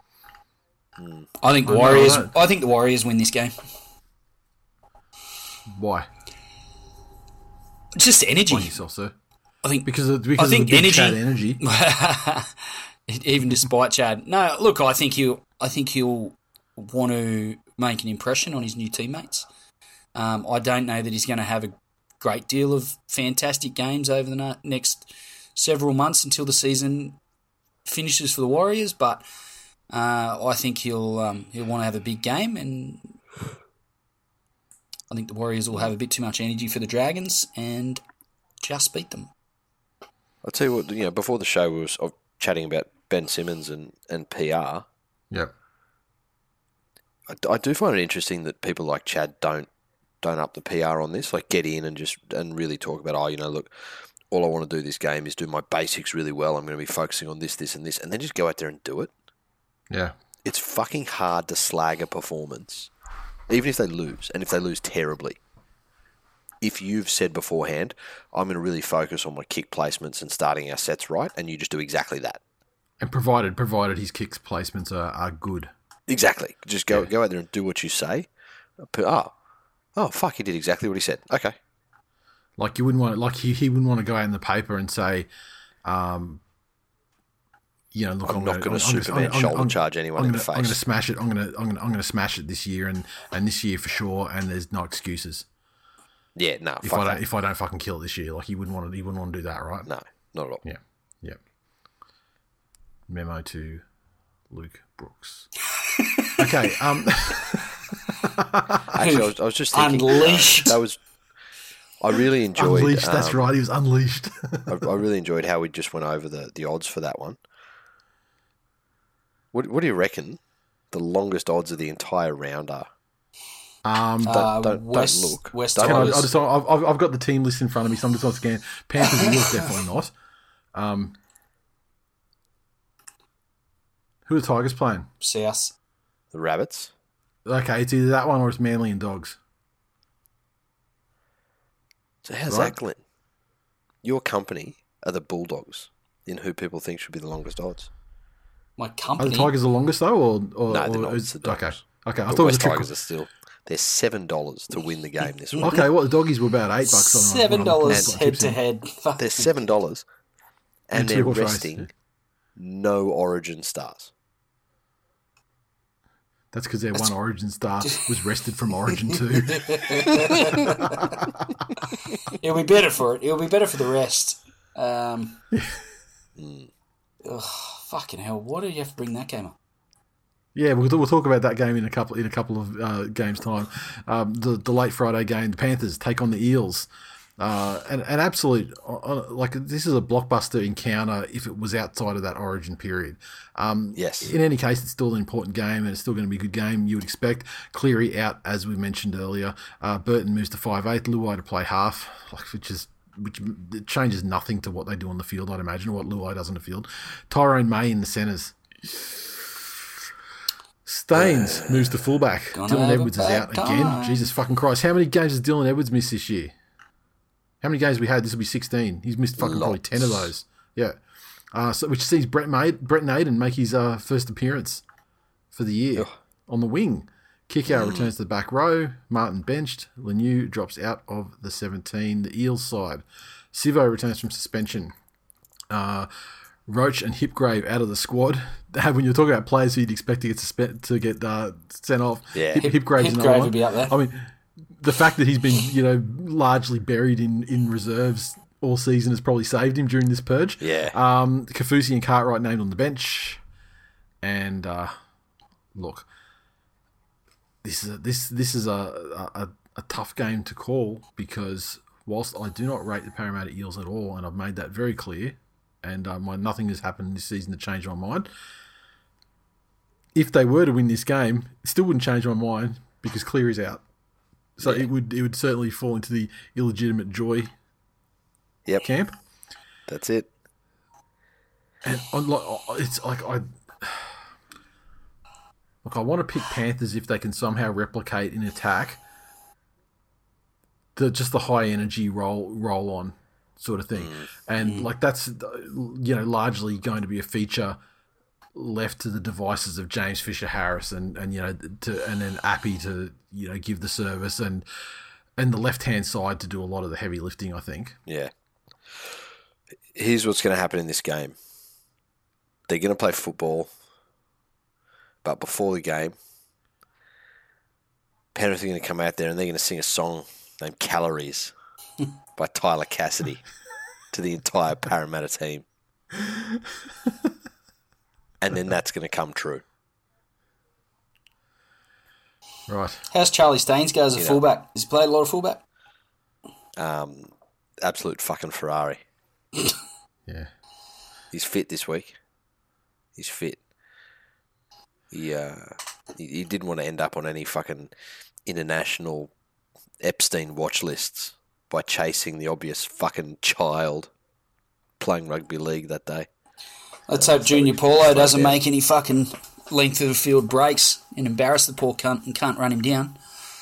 F: I think the Warriors. I think the Warriors win this game.
D: Why?
F: Just energy.
D: Why yourself, sir?
F: I think
D: Because of the
F: think
D: big
F: energy.
D: Chad energy.
F: Even despite Chad. No, look, I think he'll want to make an impression on his new teammates. I don't know that he's going to have a great deal of fantastic games over the next several months until the season finishes for the Warriors, but I think he'll want to have a big game, and I think the Warriors will have a bit too much energy for the Dragons and just beat them.
E: I'll tell you what, before the show we were chatting about Ben Simmons and PR.
D: Yep.
E: I do find it interesting that people like Chad don't up the PR on this, like get in and really talk about, look, all I want to do this game is do my basics really well. I'm going to be focusing on this, this, and this, and then just go out there and do it.
D: Yeah.
E: It's fucking hard to slag a performance, even if they lose, and if they lose terribly. If you've said beforehand, I'm going to really focus on my kick placements and starting our sets right, and you just do exactly that.
D: And provided his kicks placements are good.
E: Exactly. Just go out there and do what you say. Oh, fuck, he did exactly what he said. Okay.
D: Like you wouldn't want, like he wouldn't want to go out in the paper and say, look,
E: I'm not going to Superman shoulder charge anyone in the face.
D: I'm going to smash it. I'm going to smash it this year and this year for sure. And there's no excuses.
E: Yeah, no.
D: If I don't fucking kill it this year, like he wouldn't want to do that, right?
E: No, not at all.
D: Yeah. Memo to Luke Brooks. Okay.
E: Actually, I was just thinking.
F: Unleashed.
E: I really enjoyed.
D: Unleashed. That's right. He was unleashed.
E: I really enjoyed how we just went over the odds for that one. What do you reckon the longest odds of the entire round are?
D: Don't
E: look.
F: West
E: Don't
F: Tigers.
D: I've got the team list in front of me, so I'm just not scanning. Panthers and Eels definitely not. Who are the Tigers playing?
F: South.
E: The Rabbits.
D: Okay, it's either that one or it's Manly and Dogs.
E: So how's
D: Right.
E: that, Glenn? Your company are the Bulldogs, in who people think should be the longest odds.
F: My
D: Are the
F: company.
D: Tigers the longest though, or
E: No, they're not.
D: is-
E: It's the Dogs.
D: Okay. I
E: The
D: thought it was
E: West
D: a trick.
E: Tigers are still. They're $7 to win the game this week.
D: Okay, the doggies were about $8.
F: $7 head to head.
E: They're $7, and
D: And
E: they're
D: two horse race.
E: resting no Origin stars.
D: That's because their one Origin star was rested from Origin 2.
F: It'll be better for it. It'll be better for the rest. Fucking hell! Why do you have to bring that game up?
D: Yeah, we'll talk about that game in a couple of games time. The late Friday game, the Panthers take on the Eels. An absolute this is a blockbuster encounter if it was outside of that Origin period.
E: Yes.
D: In any case, it's still an important game and it's still going to be a good game. You would expect Cleary out, as we mentioned earlier. Burton moves to 5'8", Luai to play half, which it changes nothing to what they do on the field, I'd imagine, or what Luai does on the field. Tyrone May in the centres. Staines moves to fullback. Dylan Edwards is out again. Jesus fucking Christ. How many games has Dylan Edwards missed this year? How many games have we had? This will be 16. He's missed fucking probably 10 of those. Yeah. Which sees Brett Naden make his first appearance for the year on the wing. Kickout returns to the back row. Martin benched. Lemieux drops out of the 17. The Eels side. Sivo returns from suspension. Roach and Hipgrave out of the squad. When you're talking about players who you'd expect to get sent off,
E: Yeah.
D: Hipgrave's another
F: Hipgrave
D: one.
F: would be up there.
D: I mean, the fact that he's been, largely buried in reserves all season has probably saved him during this purge.
E: Yeah.
D: Kafusi and Cartwright named on the bench. And look, this is a tough game to call because whilst I do not rate the Parramatta Eels at all, and I've made that very clear, and nothing has happened this season to change my mind. If they were to win this game, it still wouldn't change my mind because Cleary's out. So it would certainly fall into the illegitimate joy camp.
E: That's it.
D: And it's like I want to pick Panthers if they can somehow replicate in attack just the high energy roll on sort of thing, and that's largely going to be a feature left to the devices of James Fisher Harris and then Appy to give the service and the left hand side to do a lot of the heavy lifting, I think.
E: Yeah. Here's what's going to happen in this game. They're going to play football, but before the game, Penrith are going to come out there and they're going to sing a song named Calories by Tyler Cassidy to the entire Parramatta team. And then that's going to come true.
D: Right.
F: How's Charlie Staines go as a fullback? Has he played a lot of fullback?
E: Absolute fucking Ferrari.
D: Yeah.
E: He's fit this week. He's fit. He didn't want to end up on any fucking international Epstein watch lists by chasing the obvious fucking child playing rugby league that day.
F: Let's hope Junior Paulo doesn't make any fucking length of the field breaks and embarrass the poor cunt and can't run him down.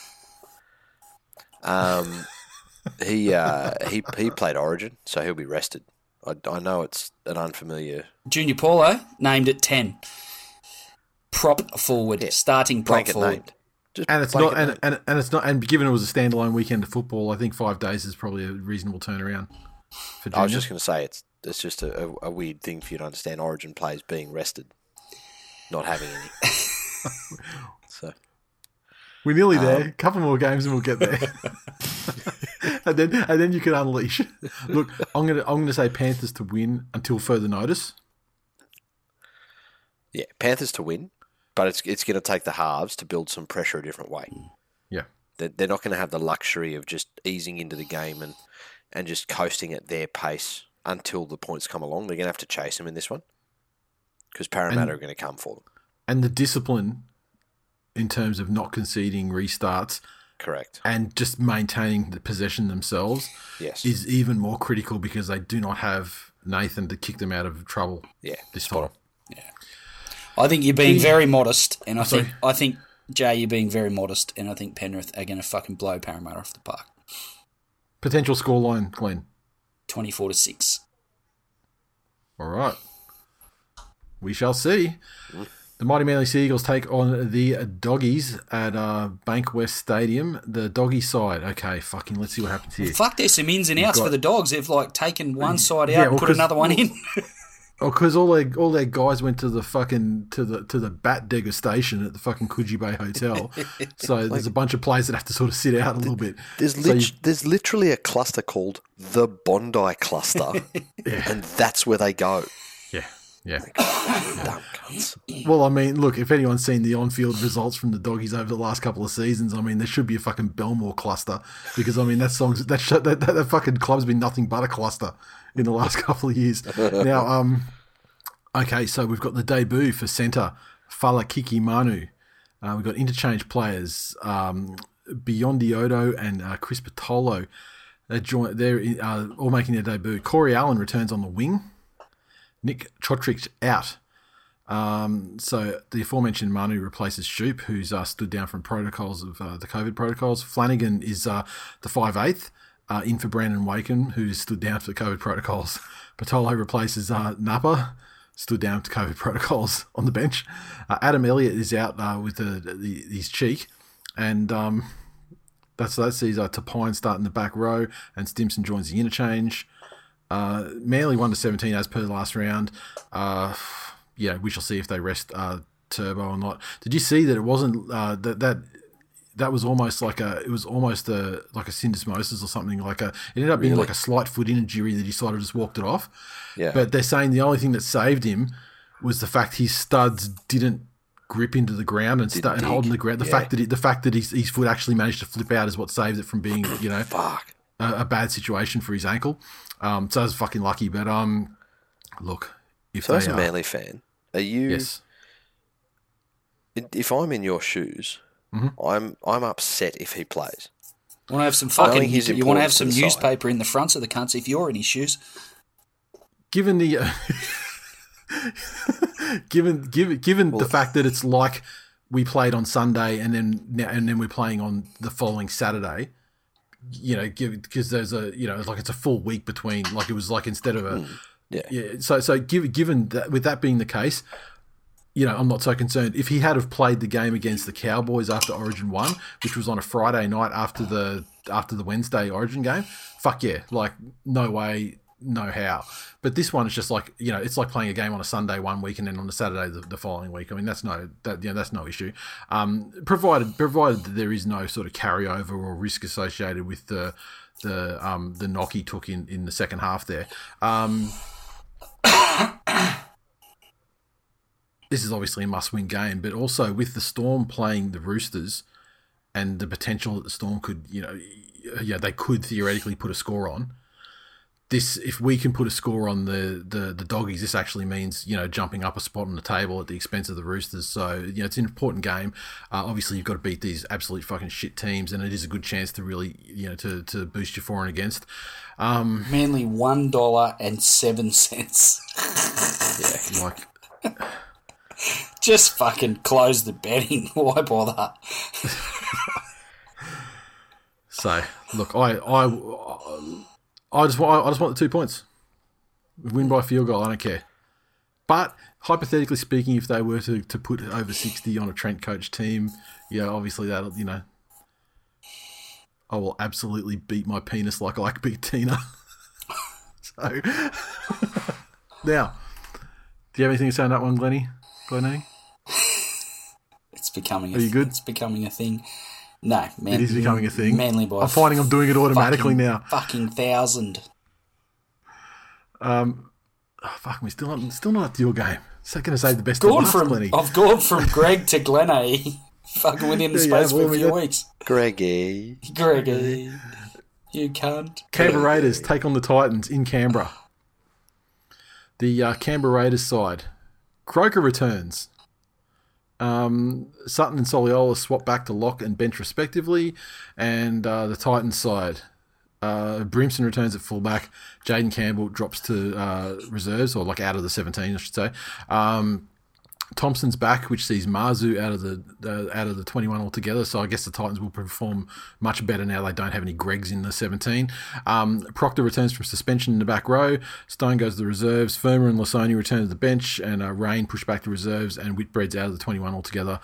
E: He played Origin, so he'll be rested. I know it's an unfamiliar.
F: Junior Paulo named at 10. Prop forward, starting prop
E: Blanket
F: forward.
E: named. Just
D: And it's
E: blanket
D: not,
E: named.
D: and it's not, and given it was a standalone weekend of football, I think 5 days is probably a reasonable turnaround for Junior.
E: I was just going to say it's just a weird thing for you to understand. Origin players being rested, not having any. So
D: We're nearly there. A couple more games and we'll get there. and then you can unleash. Look, I'm gonna say Panthers to win until further notice.
E: yeah, Panthers to win, but it's going to take the halves to build some pressure a different way.
D: Yeah.
E: They're not going to have the luxury of just easing into the game and just coasting at their pace until the points come along. They're going to have to chase them in this one because Parramatta are going to come for them.
D: And the discipline in terms of not conceding restarts,
E: Correct.
D: and just maintaining the possession themselves,
E: Yes.
D: is even more critical because they do not have Nathan to kick them out of trouble.
E: Yeah,
D: this
E: spot
D: time.
F: I think you're being very modest, and I think Jay, you're being very modest, and I think Penrith are going to fucking blow Parramatta off the park.
D: Potential scoreline, Glenn.
F: 24-6.
D: All right. We shall see. The Mighty Manly Sea Eagles take on the Doggies at Bankwest Stadium. The Doggy side. Okay, fucking let's see what happens here.
F: Fuck, there's some ins and outs for the Dogs. They've taken one side out and put
D: 'cause-
F: another one in.
D: because all their guys went to the fucking to the bat degustation at the fucking Coogee Bay Hotel. So there's a bunch of players that have to sort of sit out a little bit.
E: There's literally a cluster called the Bondi Cluster, and that's where they go.
D: Yeah.
E: Dumb cunts.
D: Well, I mean, look, if anyone's seen the on-field results from the Doggies over the last couple of seasons, I mean, there should be a fucking Belmore cluster because, I mean, that fucking club's been nothing but a cluster in the last couple of years. Now, okay, so we've got the debut for centre, Falakiki Manu. We've got interchange players, Biondi Odo and Chris Patolo. They're all making their debut. Corey Allen returns on the wing. Nick Chotrick out. So the aforementioned Manu replaces Shoop, who's stood down from protocols of the COVID protocols. Flanagan is the 5'8", in for Brandon Waken, who's stood down for the COVID protocols. Patolo replaces Napa, stood down to COVID protocols on the bench. Adam Elliott is out with his cheek, and that sees Tapine starting the back row, and Stimson joins the interchange. Manly 1-17 as per the last round. We shall see if they rest Turbo or not. Did you see that it wasn't that that was almost like a syndesmosis or something. It ended up being like a slight foot injury that he sort of just walked it off.
E: Yeah.
D: But they're saying the only thing that saved him was the fact his studs didn't grip into the ground and holding the ground. The fact that his foot actually managed to flip out is what saved it from being,
E: Fuck.
D: a bad situation for his ankle. So I was fucking lucky. But look, if
E: So as a Manly fan, are you?
D: Yes.
E: If I'm in your shoes, I'm upset if he plays.
F: You want to have some
E: Knowing his
F: you want to have
E: importance to
F: some
E: the side.
F: newspaper in the fronts of the cunts if you're in his shoes.
D: Given the given the fact that it's like we played on Sunday and then we're playing on the following Saturday, because there's it's a full week between, like it was like instead of a So given that, with that being the case, I'm not so concerned. If he had have played the game against the Cowboys after Origin 1, which was on a Friday night after the Wednesday Origin game, fuck yeah, like no way, no how. But this one is just like, it's like playing a game on a Sunday one week and then on the Saturday the following week. I mean, that's no issue. Provided that there is no sort of carryover or risk associated with the knock he took in the second half there. This is obviously a must-win game, but also with the Storm playing the Roosters and the potential that the Storm could, they could theoretically put a score on. If we can put a score on the Doggies, this actually means, jumping up a spot on the table at the expense of the Roosters. So, it's an important game. Obviously, you've got to beat these absolute fucking shit teams, and it is a good chance to really, to boost your for and against.
F: Manly $1.07.
D: Yeah, like...
F: Just fucking close the betting. Why bother?
D: So, look, I just want the 2 points. Win by field goal, I don't care. But hypothetically speaking, if they were to put over 60 on a Trent coach team, obviously that'll, I will absolutely beat my penis like I beat Tina. So, now, do you have anything to say on that one, Glennie?
F: It's becoming.
D: Are you good?
F: It's becoming a thing. No, man.
D: It is becoming a thing.
F: Manly by.
D: I'm finding I'm doing it automatically now.
F: Fucking 1,000.
D: Fuck me, still not at your game. It's not going to say the best of last, Glennie.
F: I've gone from Greg to Glennie. Fucking within the space for a few weeks.
E: Greggy.
F: You can't.
D: Canberra Raiders take on the Titans in Canberra. The Canberra Raiders side. Croker returns. Sutton and Soliola swap back to lock and bench respectively. And the Titans side. Brimson returns at fullback. Jaden Campbell drops to reserves, or like out of the 17, I should say. Thompson's back, which sees Marzu out of the 21 altogether. So I guess the Titans will perform much better now they don't have any Gregs in the 17. Proctor returns from suspension in the back row. Stone goes to the reserves. Firma and Lasoni return to the bench, and Rain pushed back to reserves, and Whitbread's out of the 21 altogether.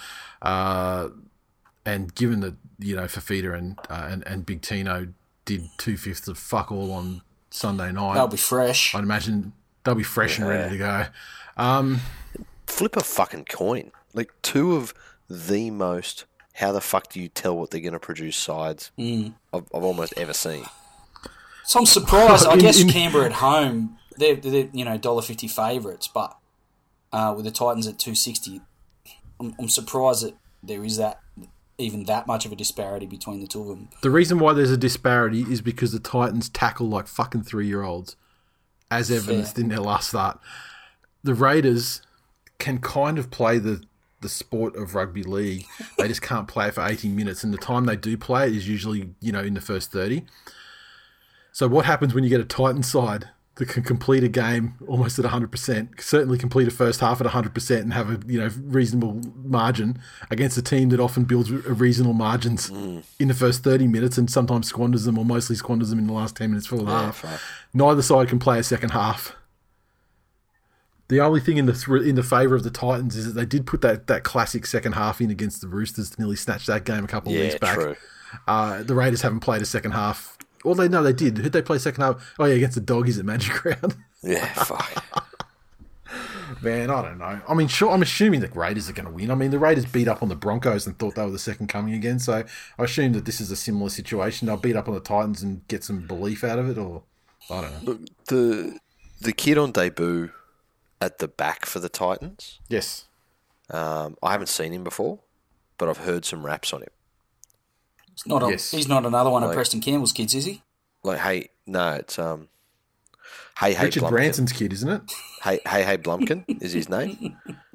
D: And given that Fafita and Big Tino did 2/5 of fuck all on Sunday night,
F: They'll be fresh.
D: I'd imagine they'll be fresh and ready to go.
E: Flip a fucking coin. Like, two of the most how the fuck do you tell what they're going to produce sides I've almost ever seen.
F: So I'm surprised. I guess Canberra at home, they're $1.50 favourites, but with the Titans at $2.60, I'm surprised that there is even that much of a disparity between the two of them.
D: The reason why there's a disparity is because the Titans tackle like fucking 3-year-olds, as evidenced in their last start. The Raiders can kind of play the sport of rugby league. They just can't play it for 80 minutes, and the time they do play it is usually, in the first 30. So what happens when you get a Titan side that can complete a game almost at 100%, certainly complete a first half at 100% and have a reasonable margin against a team that often builds reasonable margins in the first 30 minutes and sometimes squanders them, or mostly squanders them in the last 10 minutes for the half. Right. Neither side can play a second half. The only thing in the favour of the Titans is that they did put that classic second half in against the Roosters to nearly snatch that game a couple of weeks back.
E: True.
D: The Raiders haven't played a second half. Well, they did. Who'd they play second half? Oh, yeah, against the Doggies at Magic Round.
E: Yeah, fuck.
D: Man, I don't know. I mean, sure, I'm assuming the Raiders are going to win. I mean, the Raiders beat up on the Broncos and thought they were the second coming again, so I assume that this is a similar situation. They'll beat up on the Titans and get some belief out of it, or I don't know.
E: Look, the kid on debut at the back for the Titans,
D: Yes.
E: I haven't seen him before, but I've heard some raps on him.
F: He's not another one of Preston Campbell's kids, is he?
E: Like, it's
D: Richard
E: Blumpkin.
D: Branson's kid, isn't it?
E: Hey Blumpkin is his name,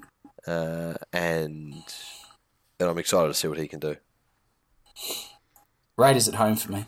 E: and I'm excited to see what he can do.
F: Raiders at home for me.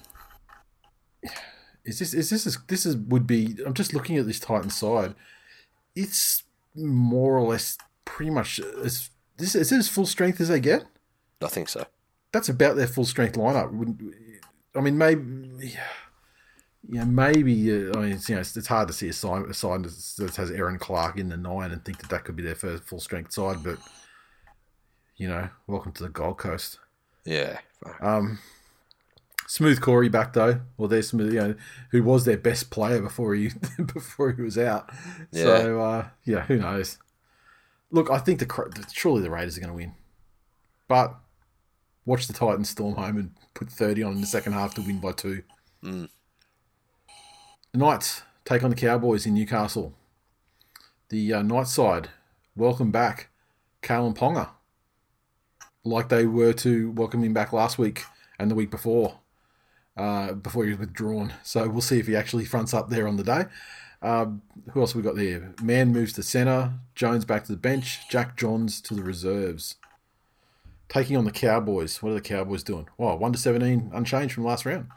D: Would be. I'm just looking at this Titans side. It's more or less pretty much is it as full strength as they get?
E: I think so.
D: That's about their full strength lineup. I mean, maybe. Yeah, maybe. I mean, it's hard to see a side that has Aaron Clark in the 9 and think that could be their first full strength side. But welcome to the Gold Coast.
E: Yeah.
D: Smooth Corey back though. Well, there's Smooth, who was their best player before he was out.
E: Yeah.
D: So who knows? Look, I think surely the Raiders are going to win, but watch the Titans storm home and put 30 on in the second half to win by 2.
E: Mm.
D: The Knights take on the Cowboys in Newcastle. The Knights side welcome back Kalen Ponga, like they were to welcome him back last week and the week before he was withdrawn. So we'll see if he actually fronts up there on the day. Who else have we got there? Mann moves to centre, Jones back to the bench, Jack Johns to the reserves. Taking on the Cowboys. What are the Cowboys doing? 1-17 unchanged from last round.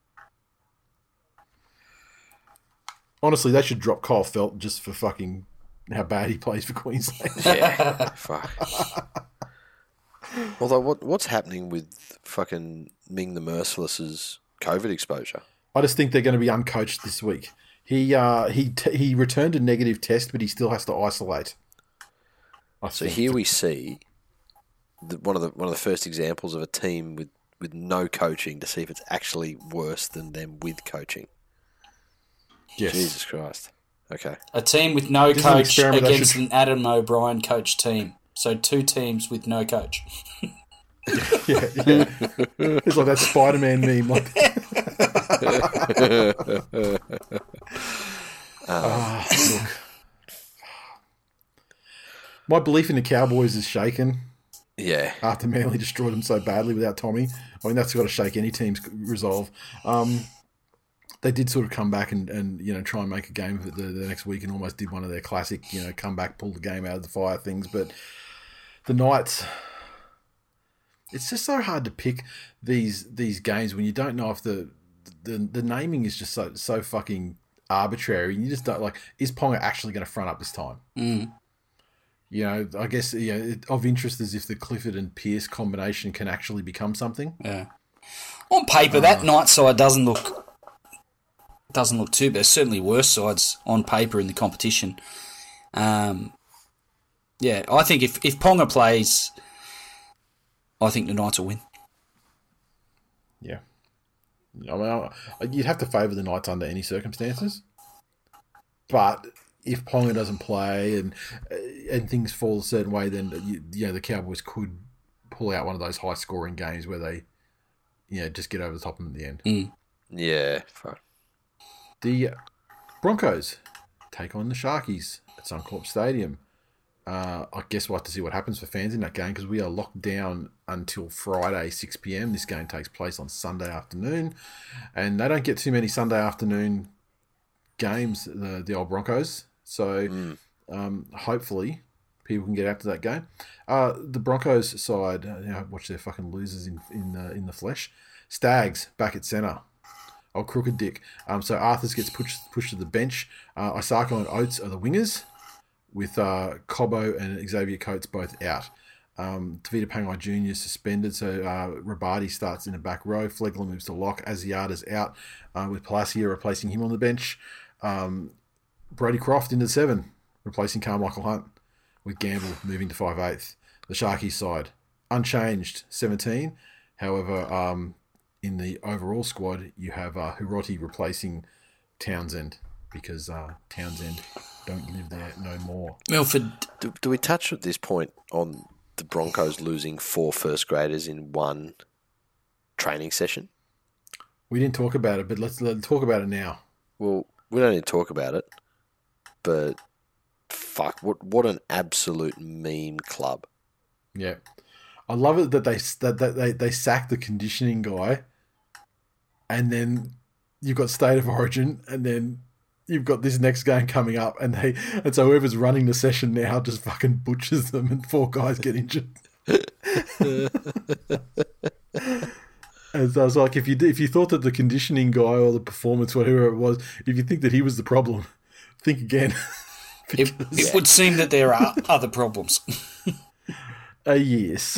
D: Honestly, they should drop Kyle Feldt just for fucking how bad he plays for Queensland.
E: Yeah, fuck. Although, what's happening with fucking Ming the Merciless's COVID exposure?
D: I just think they're going to be uncoached this week. He returned a negative test, but he still has to isolate.
E: So here we see one of the first examples of a team with no coaching to see if it's actually worse than them with coaching.
D: Yes.
E: Jesus Christ. Okay.
F: A team with no coach against an Adam O'Brien coach team. So 2 teams with no coach.
D: yeah. It's like that Spider-Man meme. Look, my belief in the Cowboys is shaken.
E: Yeah.
D: After Manly destroyed them so badly without Tommy. I mean, that's got to shake any team's resolve. They did sort of come back and try and make a game of it the next week and almost did one of their classic, come back, pull the game out of the fire things. But the Knights, it's just so hard to pick these games when you don't know if the naming is just so fucking arbitrary. You just don't is Ponga actually going to front up this time?
F: Mm.
D: I guess of interest is if the Clifford and Pearce combination can actually become something.
F: Yeah. On paper, that Knight side doesn't look too bad. There's certainly worse sides on paper in the competition. I think if Ponga plays, I think the Knights will win.
D: Yeah. I mean, you'd have to favour the Knights under any circumstances. But if Ponga doesn't play and things fall a certain way, then the Cowboys could pull out one of those high-scoring games where they just get over the top of them at the end.
F: Mm.
E: Yeah. Fuck.
D: The Broncos take on the Sharkies at Suncorp Stadium. I guess we'll have to see what happens for fans in that game because we are locked down until Friday, 6 p.m. This game takes place on Sunday afternoon, and they don't get too many Sunday afternoon games, the old Broncos. So hopefully people can get out to that game. The Broncos side, watch their fucking losers in the flesh. Stags back at centre. Oh, crooked dick. So Arthurs gets pushed to the bench. Isako and Oates are the wingers, with Cobbo and Xavier Coates both out. Tavita Pangai Jr. is suspended, so Rabadi starts in the back row. Flegler moves to lock. Asiata's out, with Palacia replacing him on the bench. Brody Croft into 7, replacing Carmichael Hunt, with Gamble moving to 5/8. The Sharkies side, unchanged, 17. However, in the overall squad, you have Hiroti replacing Townsend. because Townsend don't live there no more.
F: Milford.
E: Do we touch at this point on the Broncos losing 4 first graders in one training session?
D: We didn't talk about it, but let's talk about it now.
E: Well, we don't need to talk about it, but fuck, what an absolute meme club.
D: Yeah. I love it that they sack the conditioning guy, and then you've got State of Origin, and then you've got this next game coming up, and so whoever's running the session now just fucking butchers them, and 4 guys get injured. And so I was like, if you thought that the conditioning guy or the performance, whatever it was, if you think that he was the problem, think again.
F: It would seem that there are other problems.
D: Yes.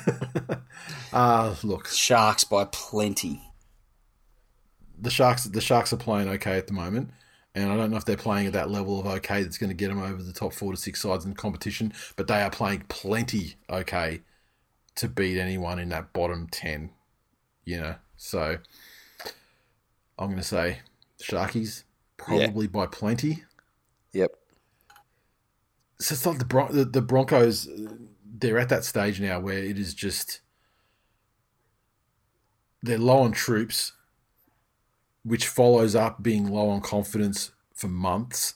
D: Look,
F: Sharks by plenty.
D: The Sharks are playing okay at the moment, and I don't know if they're playing at that level of okay that's going to get them over the top 4 to 6 sides in the competition, but they are playing plenty okay to beat anyone in that bottom 10. So I'm going to say Sharkies probably by plenty.
E: Yep.
D: So it's like the Broncos. They're at that stage now where it is just they're low on troops, which follows up being low on confidence for months.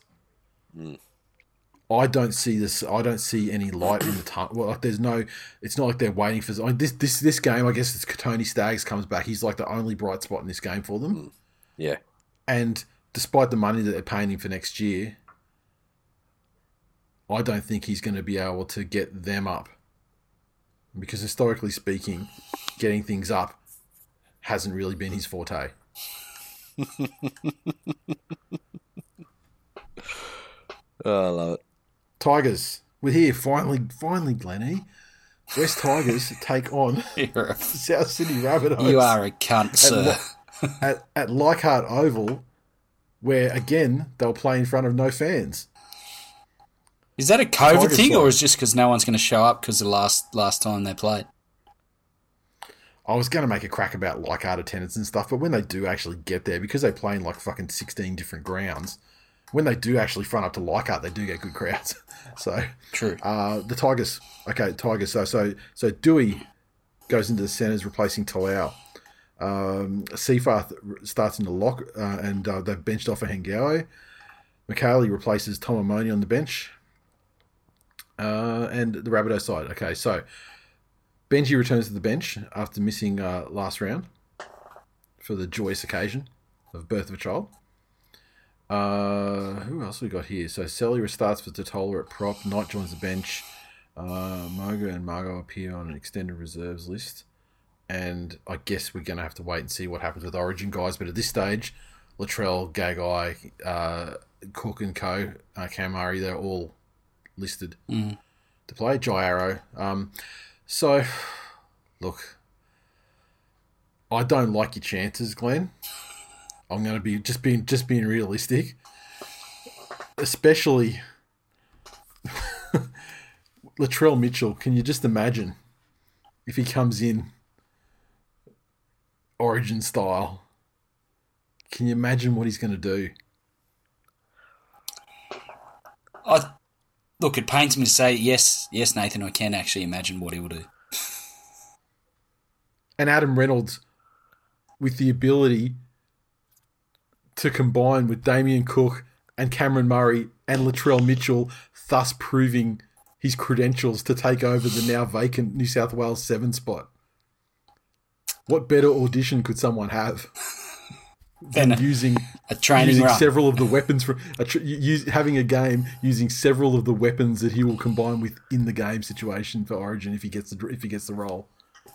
D: I don't see this. I don't see any light in the tunnel. Well, like there's no. It's not like they're waiting for this game. I guess it's Tony Staggs comes back. He's like the only bright spot in this game for them.
E: Yeah.
D: And despite the money that they're paying him for next year, I don't think he's going to be able to get them up. Because historically speaking, getting things up hasn't really been his forte.
E: Oh, I love it.
D: Tigers. We're here, finally, Glennie. West Tigers take on South Sydney Rabbitohs.
F: You are a cunt, sir.
D: At Leichhardt Oval, where, again, they'll play in front of no fans.
F: Is that a COVID
D: Tigers
F: thing,
D: like-
F: or is it just because no one's going to show up because the last time they played?
D: I was going to make a crack about Leichhardt attendance and stuff, but when they do actually get there, because they play in like fucking 16 different grounds, when they do actually front up to Leichhardt, they do get good crowds. So
F: True.
D: The Tigers. Okay, Tigers. So Dewey goes into the centres, replacing Talau. Seafarth starts in the lock, and they've benched off a Hengawe. McHaley replaces Tom Amoni on the bench. And the Rabbitoh side. Okay, so Benji returns to the bench after missing last round for the joyous occasion of birth of a child. Who else we got here? So Selly starts for Totola at prop. Knight joins the bench. Moga and Margot appear on an extended reserves list. And I guess we're going to have to wait and see what happens with Origin guys. But at this stage, Latrell, Gagai, Cook and Co, Cam Murray, they're all listed to play. Jai Arrow. So, look, I don't like your chances, Glenn. I'm going to be just being realistic, especially Latrell Mitchell. Can you just imagine if he comes in Origin style? Can you imagine what he's going to do?
F: Look, it pains me to say yes, Nathan. I can actually imagine what he will do.
D: And Adam Reynolds, with the ability to combine with Damien Cook and Cameron Murray and Latrell Mitchell, thus proving his credentials to take over the now vacant New South Wales 7 spot. What better audition could someone have than using
F: a training run?
D: Several of the weapons from having a game using several of the weapons that he will combine with in the game situation for Origin if he gets the role.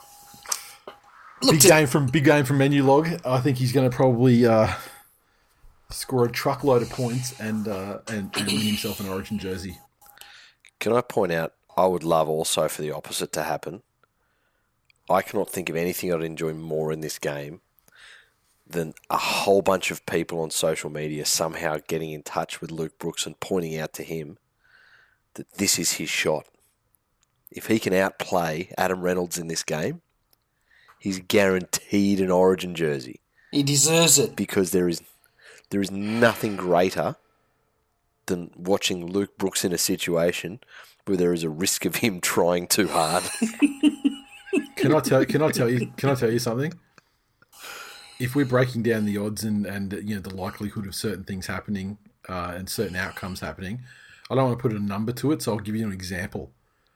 D: Big game from Menulog. I think he's going to probably score a truckload of points and win himself an Origin jersey.
E: Can I point out, I would love also for the opposite to happen. I cannot think of anything I'd enjoy more in this game than a whole bunch of people on social media somehow getting in touch with Luke Brooks and pointing out to him that this is his shot. If he can outplay Adam Reynolds in this game, he's guaranteed an Origin jersey.
F: He deserves it.
E: Because there is There is nothing greater than watching Luke Brooks in a situation where there is a risk of him trying too hard.
D: Can I tell you something? If we're breaking down the odds and the likelihood of certain things happening and certain outcomes happening, I don't want to put a number to it, so I'll give you an example.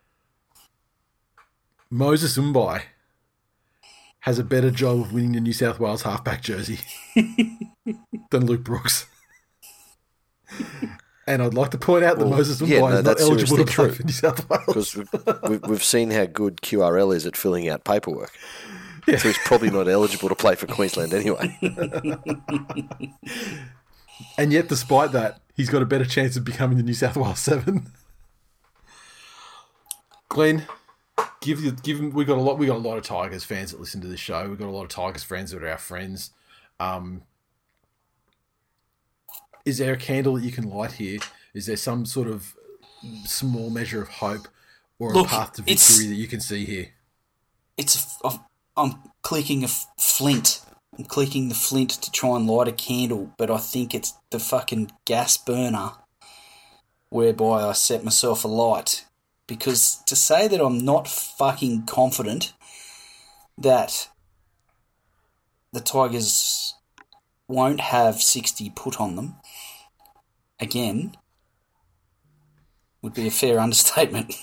D: Moses Mbai has a better job of winning the New South Wales halfback jersey than Luke Brooks. And I'd like to point out that Moses Mbai is not eligible to play for New South Wales.
E: Because we've seen how good QRL is at filling out paperwork. Yeah. So he's probably not eligible to play for Queensland anyway.
D: And yet, despite that, he's got a better chance of becoming the New South Wales 7. Glenn, give him. We got a lot of Tigers fans that listen to this show. We've got a lot of Tigers friends that are our friends. Is there a candle that you can light here? Is there some sort of small measure of hope or a path to victory that you can see here?
F: I'm clicking a flint. I'm clicking the flint to try and light a candle, but I think it's the fucking gas burner whereby I set myself alight. Because to say that I'm not fucking confident that the Tigers won't have 60 put on them again would be a fair understatement.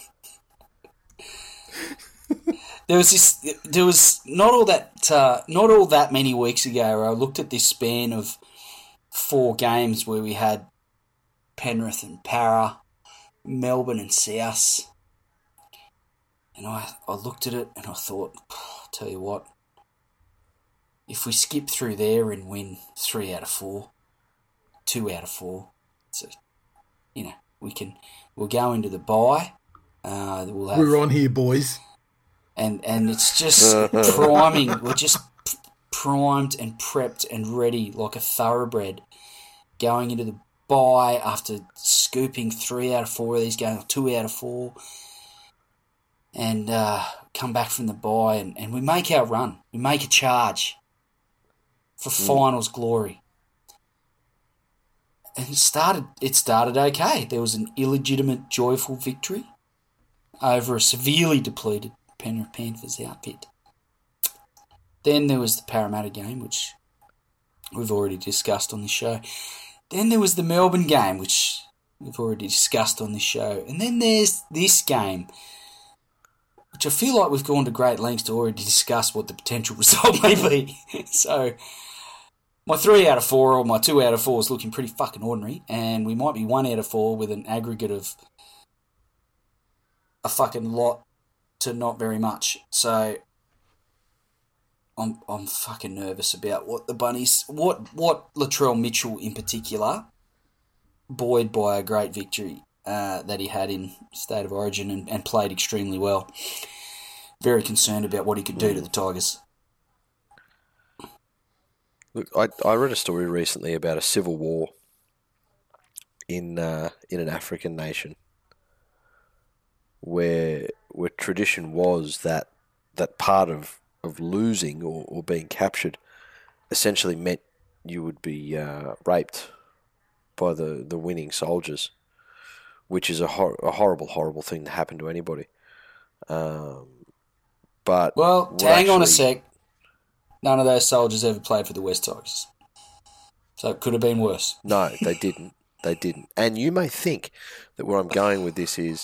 F: There was not all that many weeks ago where I looked at this span of 4 games where we had Penrith and Para, Melbourne and South, and I looked at it and I thought, I'll tell you what, if we skip through there and win 3 out of 4, 2 out of 4, so we'll go into the bye.
D: We're on here, boys.
F: And it's just priming. We're just primed and prepped and ready like a thoroughbred going into the bye after scooping 3 out of 4 of these games, 2 out of 4, and come back from the bye and we make our run. We make a charge for finals glory. And it started okay. There was an illegitimate, joyful victory over a severely depleted Penrith Panthers outfit. Then there was the Parramatta game, which we've already discussed on this show. Then there was the Melbourne game, which we've already discussed on this show. And then there's this game, which I feel like we've gone to great lengths to already discuss what the potential result may be. So my 3 out of 4 or my 2 out of 4 is looking pretty fucking ordinary, and we might be 1 out of 4 with an aggregate of a fucking lot to not very much. So I'm fucking nervous about what the Bunnies, what Latrell Mitchell in particular, buoyed by a great victory that he had in State of Origin and played extremely well. Very concerned about what he could do to the Tigers.
E: Look, I read a story recently about a civil war in an African nation where tradition was that part of losing or being captured essentially meant you would be raped by the winning soldiers, which is a horrible, horrible thing to happen to anybody. But
F: hang on a sec. None of those soldiers ever played for the West Tigers. So it could have been worse.
E: No, they didn't. They didn't. And you may think that where I'm going with this is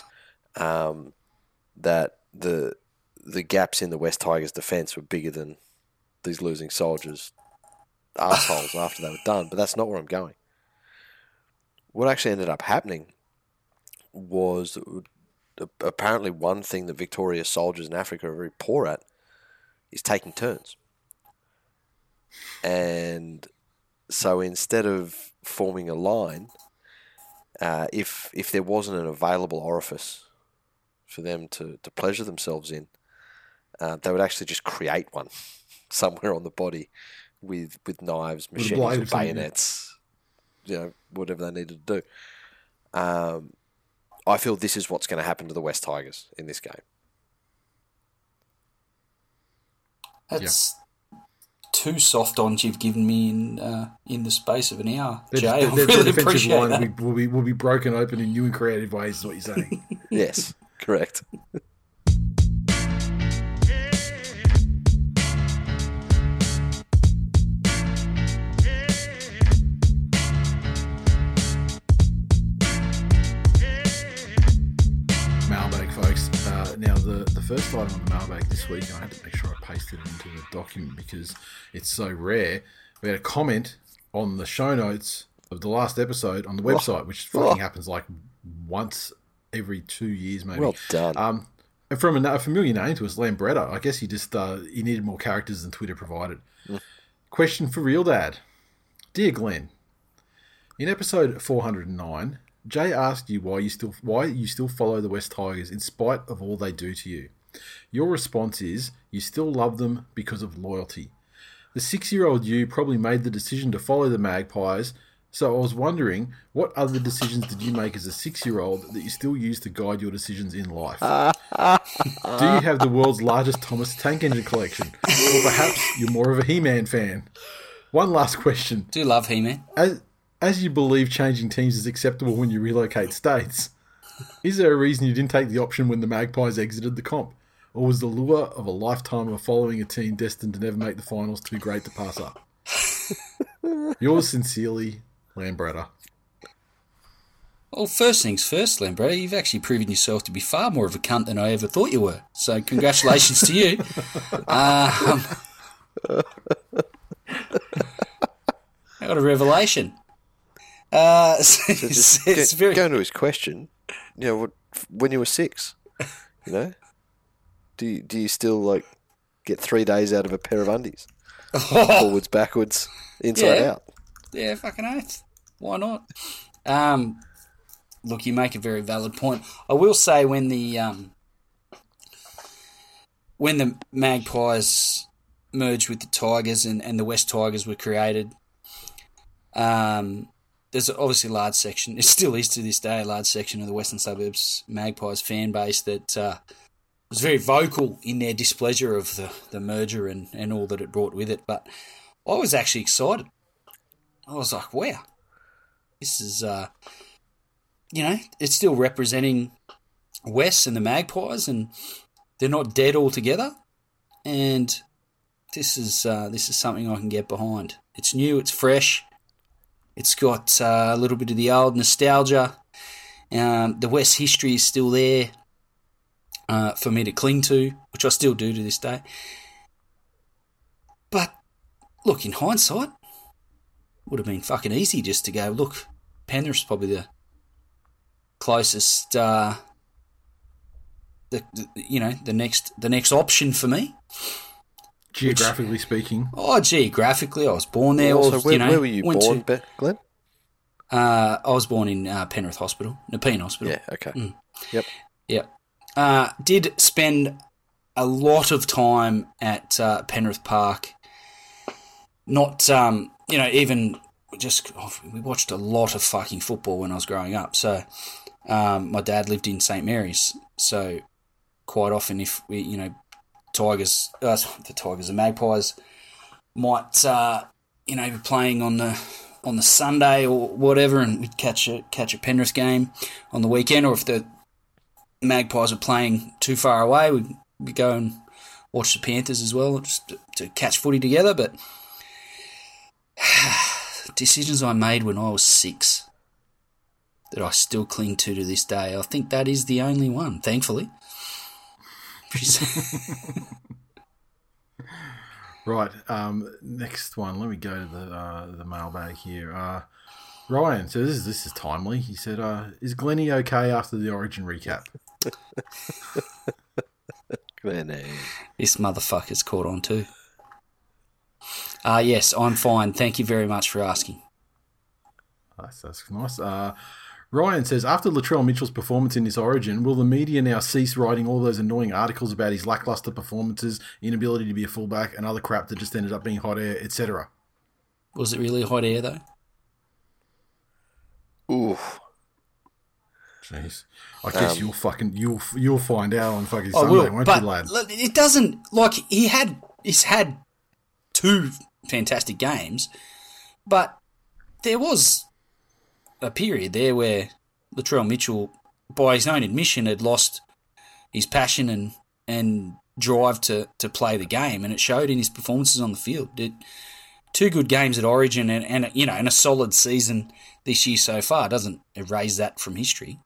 E: that the gaps in the West Tigers' defence were bigger than these losing soldiers' arseholes after they were done, but that's not where I'm going. What actually ended up happening was apparently one thing that Victoria's soldiers in Africa are very poor at is taking turns. And so instead of forming a line, if there wasn't an available orifice for them to pleasure themselves in, they would actually just create one somewhere on the body with knives, machetes, or bayonets, whatever they needed to do. I feel this is what's going to happen to the West Tigers in this game.
F: two soft ons you've given me in the space of an hour, Jay. I
D: Their
F: really
D: defensive
F: appreciate
D: line
F: that.
D: will be broken open in new and creative ways, is what you're saying.
E: Yes, correct.
D: Mailbag, folks. Now, the first item on the mailbag this week, and I had to make sure I pasted it into the document because it's so rare. We had a comment on the show notes of the last episode on the website, which fucking happens like once every 2 years, maybe.
E: Well done.
D: And from a familiar name to us, Lambretta. I guess he just he needed more characters than Twitter provided. Question for Real Dad. Dear Glenn, in episode 409, Jay asked you why you still follow the West Tigers in spite of all they do to you. Your response is you still love them because of loyalty. The 6-year-old you probably made the decision to follow the Magpies, so I was wondering what other decisions did you make as a 6-year-old that you still use to guide your decisions in life? Do you have the world's largest Thomas Tank Engine collection? Or perhaps you're more of a He-Man fan? One last question.
F: Do love He-Man.
D: As you believe changing teams is acceptable when you relocate states, is there a reason you didn't take the option when the Magpies exited the comp? Or was the lure of a lifetime of following a team destined to never make the finals too great to pass up? Yours sincerely, Lambretta.
F: Well, first things first, Lambretta, you've actually proven yourself to be far more of a cunt than I ever thought you were. So congratulations to you. I got a revelation. It's very
E: going to his question. You know, when you were 6, you know, do you still get 3 days out of a pair of undies? Forwards, backwards, inside out.
F: Yeah, fucking oath. Why not? Look, you make a very valid point. I will say when the Magpies merged with the Tigers and the West Tigers were created, there's obviously a large section, it still is to this day, a large section of the Western Suburbs Magpies fan base that was very vocal in their displeasure of the merger and all that it brought with it. But I was actually excited. I was like, wow, this is, it's still representing West and the Magpies, and they're not dead altogether. And this is something I can get behind. It's new, it's fresh. It's got a little bit of the old nostalgia. The West history is still there for me to cling to, which I still do to this day. But, look, in hindsight, would have been fucking easy just to go, look, Penrith's probably the closest, the next option for me.
D: Geographically speaking.
F: Oh, geographically, I was born there.
E: Also, where were you born, Glenn?
F: I was born in Penrith Hospital, Nepean Hospital.
E: Yeah, okay.
F: Yep. Did spend a lot of time at Penrith Park. Not, even we watched a lot of fucking football when I was growing up. So my dad lived in St. Mary's. So quite often if we, the Magpies might, be playing on the Sunday or whatever, and we'd catch a Penrith game on the weekend, or if the Magpies are playing too far away, we'd go and watch the Panthers as well, just to catch footy together. But decisions I made when I was 6 that I still cling to this day, I think that is the only one, thankfully.
D: Right, next one. Let me go to the mailbag here. Ryan says, this is timely. He said, is Glennie okay after the Origin recap?
E: Glennie.
F: This motherfucker's caught on too. Yes, I'm fine. Thank you very much for asking.
D: That's nice. Ryan says, after Latrell Mitchell's performance in this Origin, will the media now cease writing all those annoying articles about his lacklustre performances, inability to be a fullback, and other crap that just ended up being hot air, etc.?
F: Was it really hot air, though?
E: Oof.
D: Jeez. I guess you'll find out on fucking Sunday, won't you, lad?
F: It doesn't, he's had 2 fantastic games, but there was a period there where Latrell Mitchell, by his own admission, had lost his passion and drive to play the game, and it showed in his performances on the field. 2 good games at Origin and a solid season this year so far doesn't erase that from history.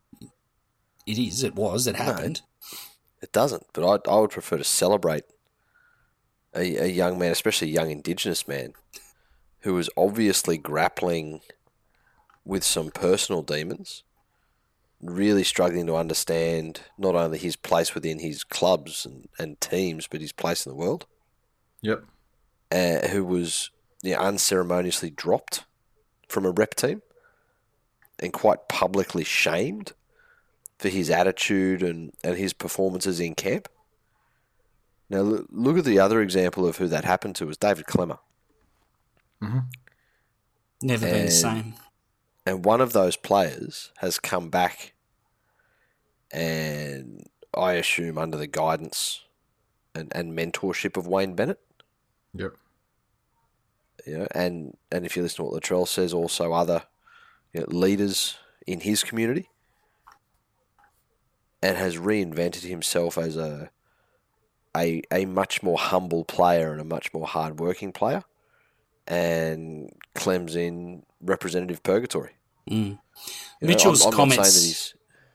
F: It happened.
E: No, it doesn't, but I would prefer to celebrate a young man, especially a young Indigenous man, who was obviously grappling with some personal demons, really struggling to understand not only his place within his clubs and teams, but his place in the world.
D: Yep.
E: Who was unceremoniously dropped from a rep team and quite publicly shamed for his attitude and his performances in camp. Now, look at the other example of who that happened to was David Klemmer.
D: Mm-hmm.
F: Never been the same.
E: And one of those players has come back, and I assume under the guidance and mentorship of Wayne Bennett.
D: Yep.
E: And if you listen to what Latrell says, also other leaders in his community, and has reinvented himself as a much more humble player and a much more hard-working player, and Clem's in representative purgatory.
F: Mitchell's
E: I'm
F: comments.
E: not saying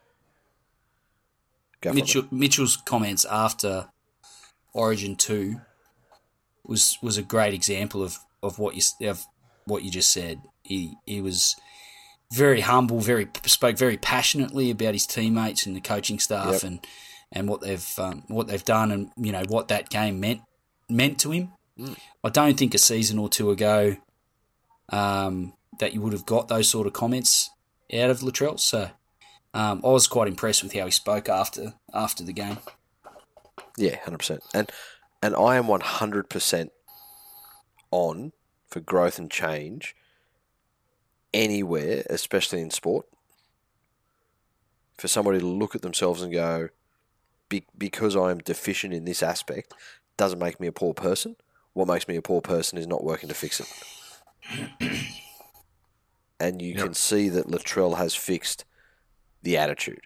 E: that he's...
F: Mitchell's comments after Origin 2 was a great example of what you just said. He was very humble, spoke very passionately about his teammates and the coaching staff,
E: Yep.
F: and what they've done, and what that game meant to him. I don't think a season or two ago that you would have got those sort of comments out of Latrell. So I was quite impressed with how he spoke after the game.
E: Yeah, 100%. And I am 100% on for growth and change anywhere, especially in sport. For somebody to look at themselves and go, because I am deficient in this aspect, doesn't make me a poor person. What makes me a poor person is not working to fix it. And you can see that Latrell has fixed the attitude.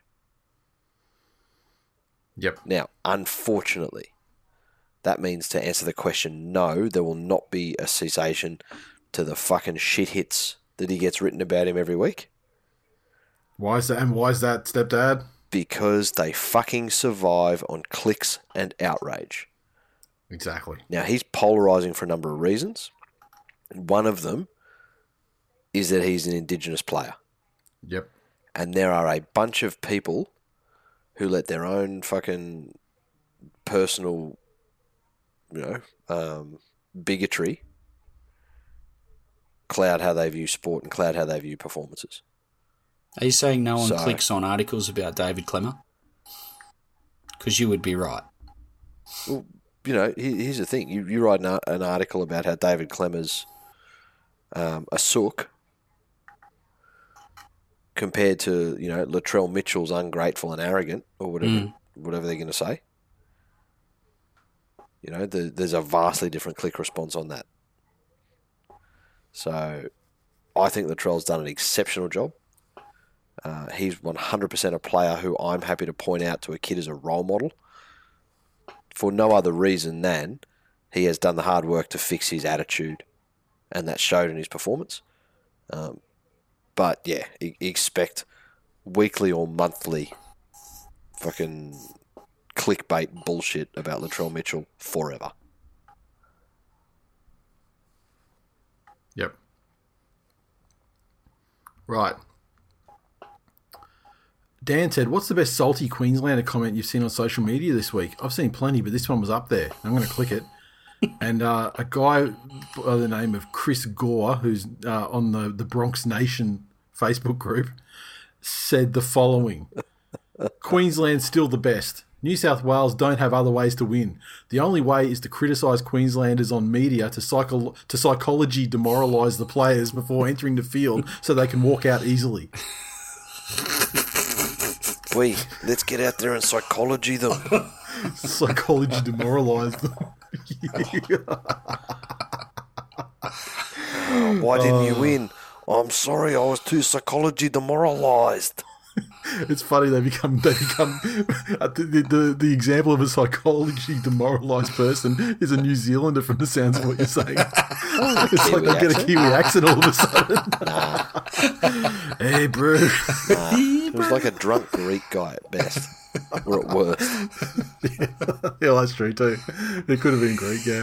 D: Yep.
E: Now, unfortunately, that means to answer the question, no, there will not be a cessation to the fucking shit hits that he gets written about him every week.
D: Why is that, stepdad?
E: Because they fucking survive on clicks and outrage.
D: Exactly.
E: Now, he's polarising for a number of reasons. One of them is that he's an Indigenous player.
D: Yep.
E: And there are a bunch of people who let their own fucking personal, bigotry cloud how they view sport and cloud how they view performances.
F: Are you saying no one clicks on articles about David Klemmer? Because you would be right.
E: Well, here's the thing. You write an article about how David Klemmer's a sook compared to, Latrell Mitchell's ungrateful and arrogant, or whatever they're going to say. There's a vastly different click response on that. So I think Latrell's done an exceptional job. He's 100% a player who I'm happy to point out to a kid as a role model for no other reason than he has done the hard work to fix his attitude, and that showed in his performance. But yeah, expect weekly or monthly fucking clickbait bullshit about Latrell Mitchell forever.
D: Yep. Right. Dan said, what's the best salty Queenslander comment you've seen on social media this week? I've seen plenty, but this one was up there. I'm going to click it. And a guy by the name of Chris Gore, who's on the Bronx Nation Facebook group, said the following. Queensland's still the best. New South Wales don't have other ways to win. The only way is to criticise Queenslanders on media to psychology demoralise the players before entering the field so they can walk out easily.
E: Let's get out there and psychology them.
D: Psychology demoralised them.
E: Why didn't you win? I'm sorry, I was too psychology demoralised.
D: It's funny they become the example of a psychology demoralised person is a New Zealander from the sounds of what you're saying. It's like they get a Kiwi accent all of a sudden. Hey, bro.
E: It was like a drunk Greek guy at best, or at worst.
D: Yeah, that's true too. It could have been Greek, yeah.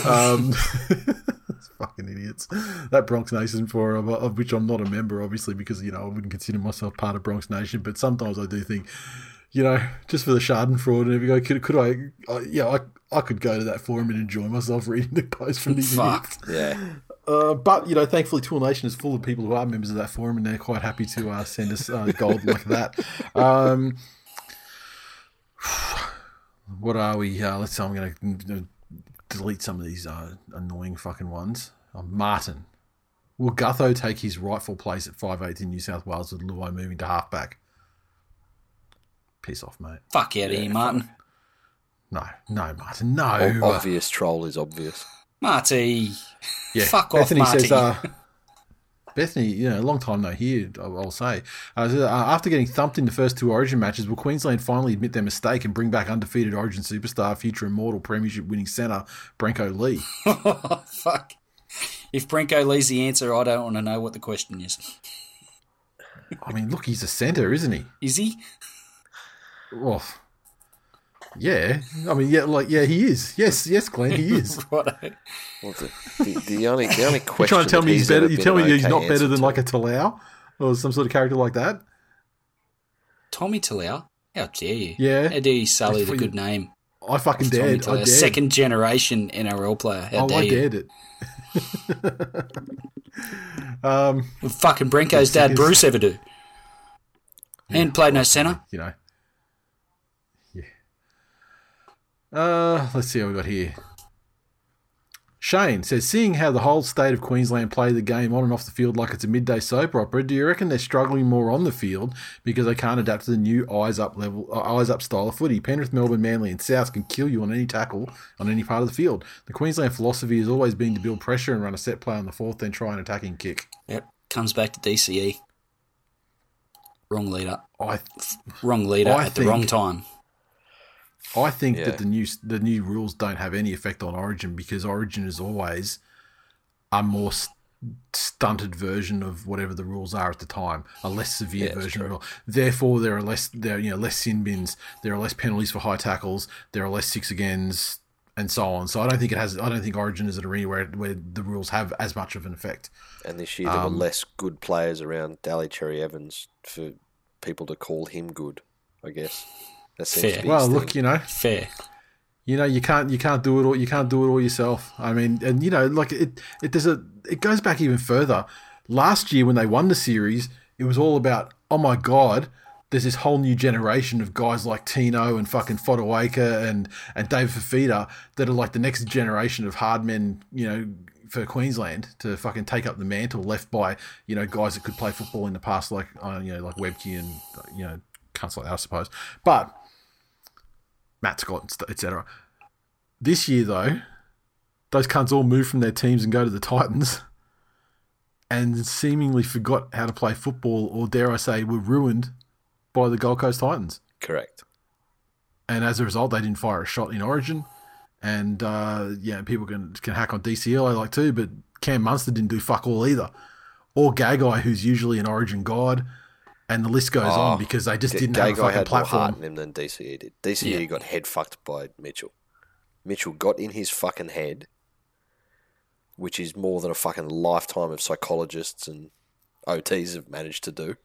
D: Fucking idiots. That Bronx Nation Forum, of which I'm not a member, obviously, because, I wouldn't consider myself part of Bronx Nation, but sometimes I do think, just for the Schadenfreude, and if you go, I could go to that forum and enjoy myself reading the posts from these idiots.
E: Yeah.
D: But, thankfully, Tool Nation is full of people who are members of that forum, and they're quite happy to send us gold like that. What are we? Let's say I'm going to delete some of these annoying fucking ones. Martin. Will Gutho take his rightful place at 5'8" in New South Wales with Luai moving to halfback? Piss off, mate.
F: Fuck out of here, Martin.
D: No, Martin, no.
E: Obvious troll is obvious.
F: Marty.
D: Yeah.
F: Fuck
D: Bethany
F: off, Marty.
D: says, Bethany, a long time no here, I'll say. After getting thumped in the first two Origin matches, will Queensland finally admit their mistake and bring back undefeated Origin superstar, future immortal premiership winning centre, Branko Lee?
F: Oh, fuck. If Branko Lee's the answer, I don't want to know what the question is.
D: I mean, look, he's a centre, isn't he?
F: Is he?
D: Well, yeah. I mean, yeah, he is. Yes, Glenn, he is.
F: Righto.
E: Well, the only question.
D: You're trying to tell me he's better? You tell me he's not better than
E: to.
D: like a Talau or some sort of character like that?
F: Tommy Talau? How dare you?
D: Yeah.
F: How dare you sully the good name?
D: I fucking dared. I dared.
F: Second generation NRL player. How dare
D: I
F: you?
D: dared it.
F: What fucking Brinko's dad Bruce ever do? And played no centre.
D: Yeah. Let's see what we got here. Shane says, seeing how the whole state of Queensland play the game on and off the field like it's a midday soap opera, do you reckon they're struggling more on the field because they can't adapt to the new eyes up style of footy? Penrith, Melbourne, Manly and South can kill you on any tackle on any part of the field. The Queensland philosophy has always been to build pressure and run a set play on the fourth, then try an attacking kick.
F: Yep, comes back to DCE. Wrong leader.
D: I
F: at the wrong time.
D: I think that the new rules don't have any effect on Origin because Origin is always a more stunted version of whatever the rules are at the time, a less severe version of the rule. Therefore, there are less sin bins, there are less penalties for high tackles, there are less six agains, and so on. So I don't think Origin is an arena where the rules have as much of an effect.
E: And this year there were less good players around Daly Cherry Evans for people to call him good, I guess.
F: Fair.
D: Well, look,
F: fair.
D: You can't do it all. You can't do it all yourself. I mean, and like it goes back even further. Last year when they won the series, it was all about, oh my god, there's this whole new generation of guys like Tino and fucking Fotuaika and David Fafita that are like the next generation of hard men, for Queensland to fucking take up the mantle left by guys that could play football in the past, like like Webke and cunts like that, I suppose, but. Matt Scott, etc. This year, though, those cunts all moved from their teams and go to the Titans and seemingly forgot how to play football, or dare I say, were ruined by the Gold Coast Titans.
E: Correct.
D: And as a result, they didn't fire a shot in Origin. And, people can hack on DCL, I like too, but Cam Munster didn't do fuck all either. Or Gagai, who's usually an Origin god. And the list goes on because they just didn't have a fucking platform.
E: Had more heart in him than DCE did. DCE got head fucked by Mitchell. Mitchell got in his fucking head, which is more than a fucking lifetime of psychologists and OTs have managed to do.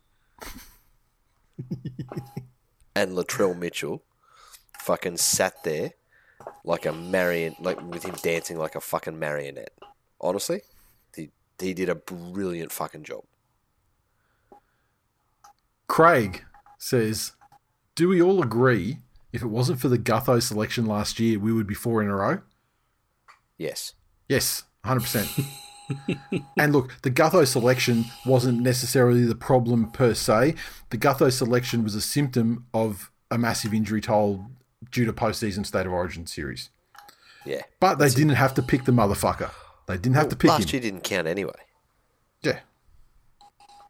E: And Latrell Mitchell fucking sat there like a with him dancing like a fucking marionette. Honestly, he did a brilliant fucking job.
D: Craig says, do we all agree if it wasn't for the Gutho selection last year, we would be 4 in a row?
E: Yes.
D: Yes, 100%. And look, the Gutho selection wasn't necessarily the problem per se. The Gutho selection was a symptom of a massive injury toll due to postseason State of Origin series.
E: Yeah.
D: But they didn't have to pick the motherfucker. They didn't have to pick him.
E: Last year didn't count anyway.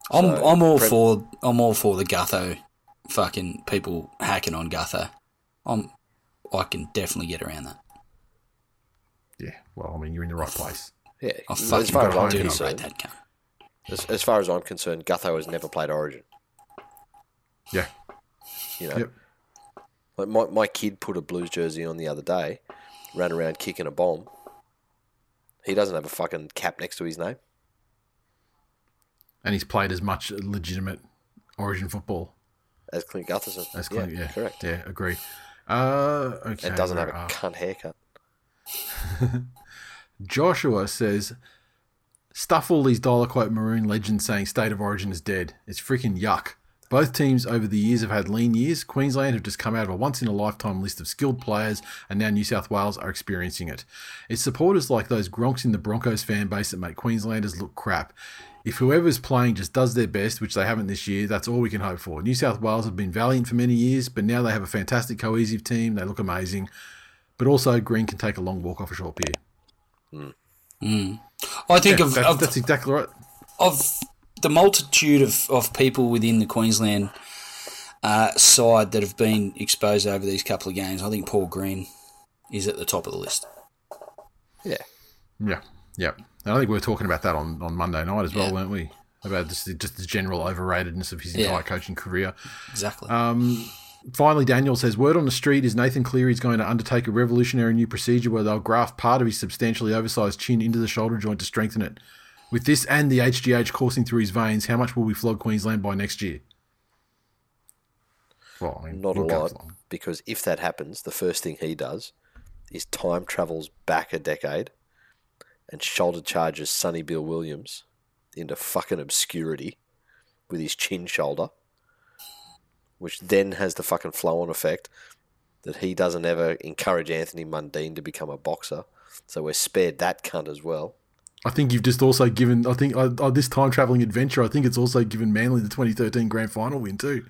F: I'm all for the Gutho, fucking people hacking on Gutho. I can definitely get around that.
D: Yeah, well, I mean, you're in the right place.
E: Yeah,
F: I
E: as
F: fucking
E: far as I'm
F: do not
E: concerned,
F: rate that cunt.
E: as far as I'm concerned, Gutho has never played Origin.
D: Yeah.
E: You know,
D: Yep.
E: like my kid put a Blues jersey on the other day, ran around kicking a bomb. He doesn't have a fucking cap next to his name.
D: And he's played as much legitimate Origin football
E: As Clint Gutherson.
D: as Clint. Yeah,
E: correct.
D: Yeah, agree. Okay.
E: And doesn't have a
D: where are-
E: cunt haircut.
D: Joshua says, stuff all these dollar quote maroon legends saying State of Origin is dead. It's freaking yuck. Both teams over the years have had lean years. Queensland have just come out of a once-in-a-lifetime list of skilled players, and now New South Wales are experiencing it. It's supporters like those Gronks in the Broncos fan base that make Queenslanders look crap. If whoever's playing just does their best, which they haven't this year, that's all we can hope for. New South Wales have been valiant for many years, but now they have a fantastic cohesive team. They look amazing. But also, Green can take a long walk off a short pier.
F: I think
D: That's exactly right.
F: of the multitude of people within the Queensland side that have been exposed over these couple of games, I think Paul Green is at the top of the list.
E: Yeah.
D: Yeah. And I think we were talking about that on Monday night as well,
F: Yeah.
D: weren't we? About just the general overratedness of his entire coaching career.
F: Exactly.
D: Finally, Daniel says, word on the street is Nathan Cleary is going to undertake a revolutionary new procedure where they'll graft part of his substantially oversized chin into the shoulder joint to strengthen it. With this and the HGH coursing through his veins, how much will we flog Queensland by next year? Well, I mean,
E: Not a
D: we'll go
E: lot,
D: along.
E: because if that happens, the first thing he does is time travels back a decade and shoulder charges Sonny Bill Williams into fucking obscurity with his chin shoulder, which then has the fucking flow-on effect that he doesn't ever encourage Anthony Mundine to become a boxer. So we're spared that cunt as well.
D: I think you've just also given, this time-travelling adventure, I think it's also given Manly the 2013 grand final win too.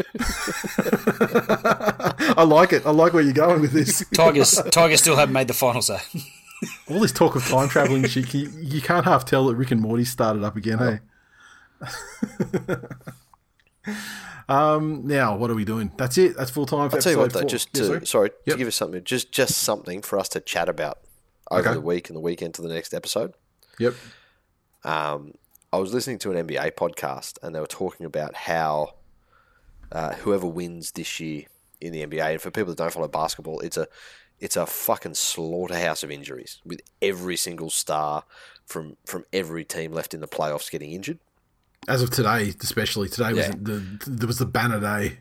D: I like it. I like where you're going with this.
F: Tigers still haven't made the finals though.
D: All this talk of time-travelling shit, you can't half tell that Rick and Morty started up again, hey? Now, what are we doing? That's it. That's full-time for
E: I'll tell you what,
D: episode
E: though,
D: 4.
E: to
D: Yep.
E: give us something, just something for us to chat about over
D: Okay.
E: the week and the weekend to the next episode.
D: Yep.
E: I was listening to an NBA podcast, and they were talking about how whoever wins this year in the NBA, and for people that don't follow basketball, it's a fucking slaughterhouse of injuries, with every single star from every team left in the playoffs getting injured.
D: As of today, especially today
E: Yeah.
D: there was the banner day.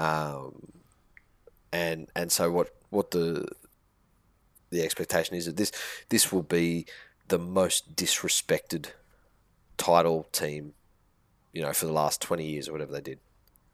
E: And so what the expectation is that this will be the most disrespected title team, for the last 20 years or whatever they did.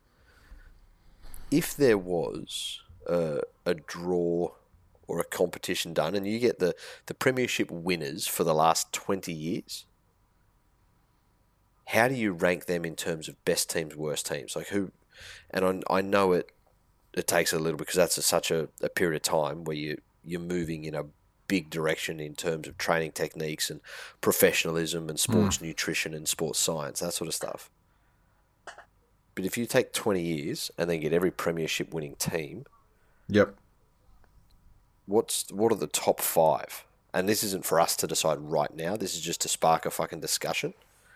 E: If there was a draw or a competition done, and you get the premiership winners for the last 20 years, how do you rank them in terms of best teams, worst teams? Like who? And I know it takes a little, because that's such a period of time where you're moving in a big direction in terms of training techniques and professionalism and sports nutrition and sports science, that sort of stuff. But if you take 20 years and then get every premiership winning team,
D: Yep.
E: what are the top 5? And this isn't for us to decide right now. This is just to spark a fucking discussion.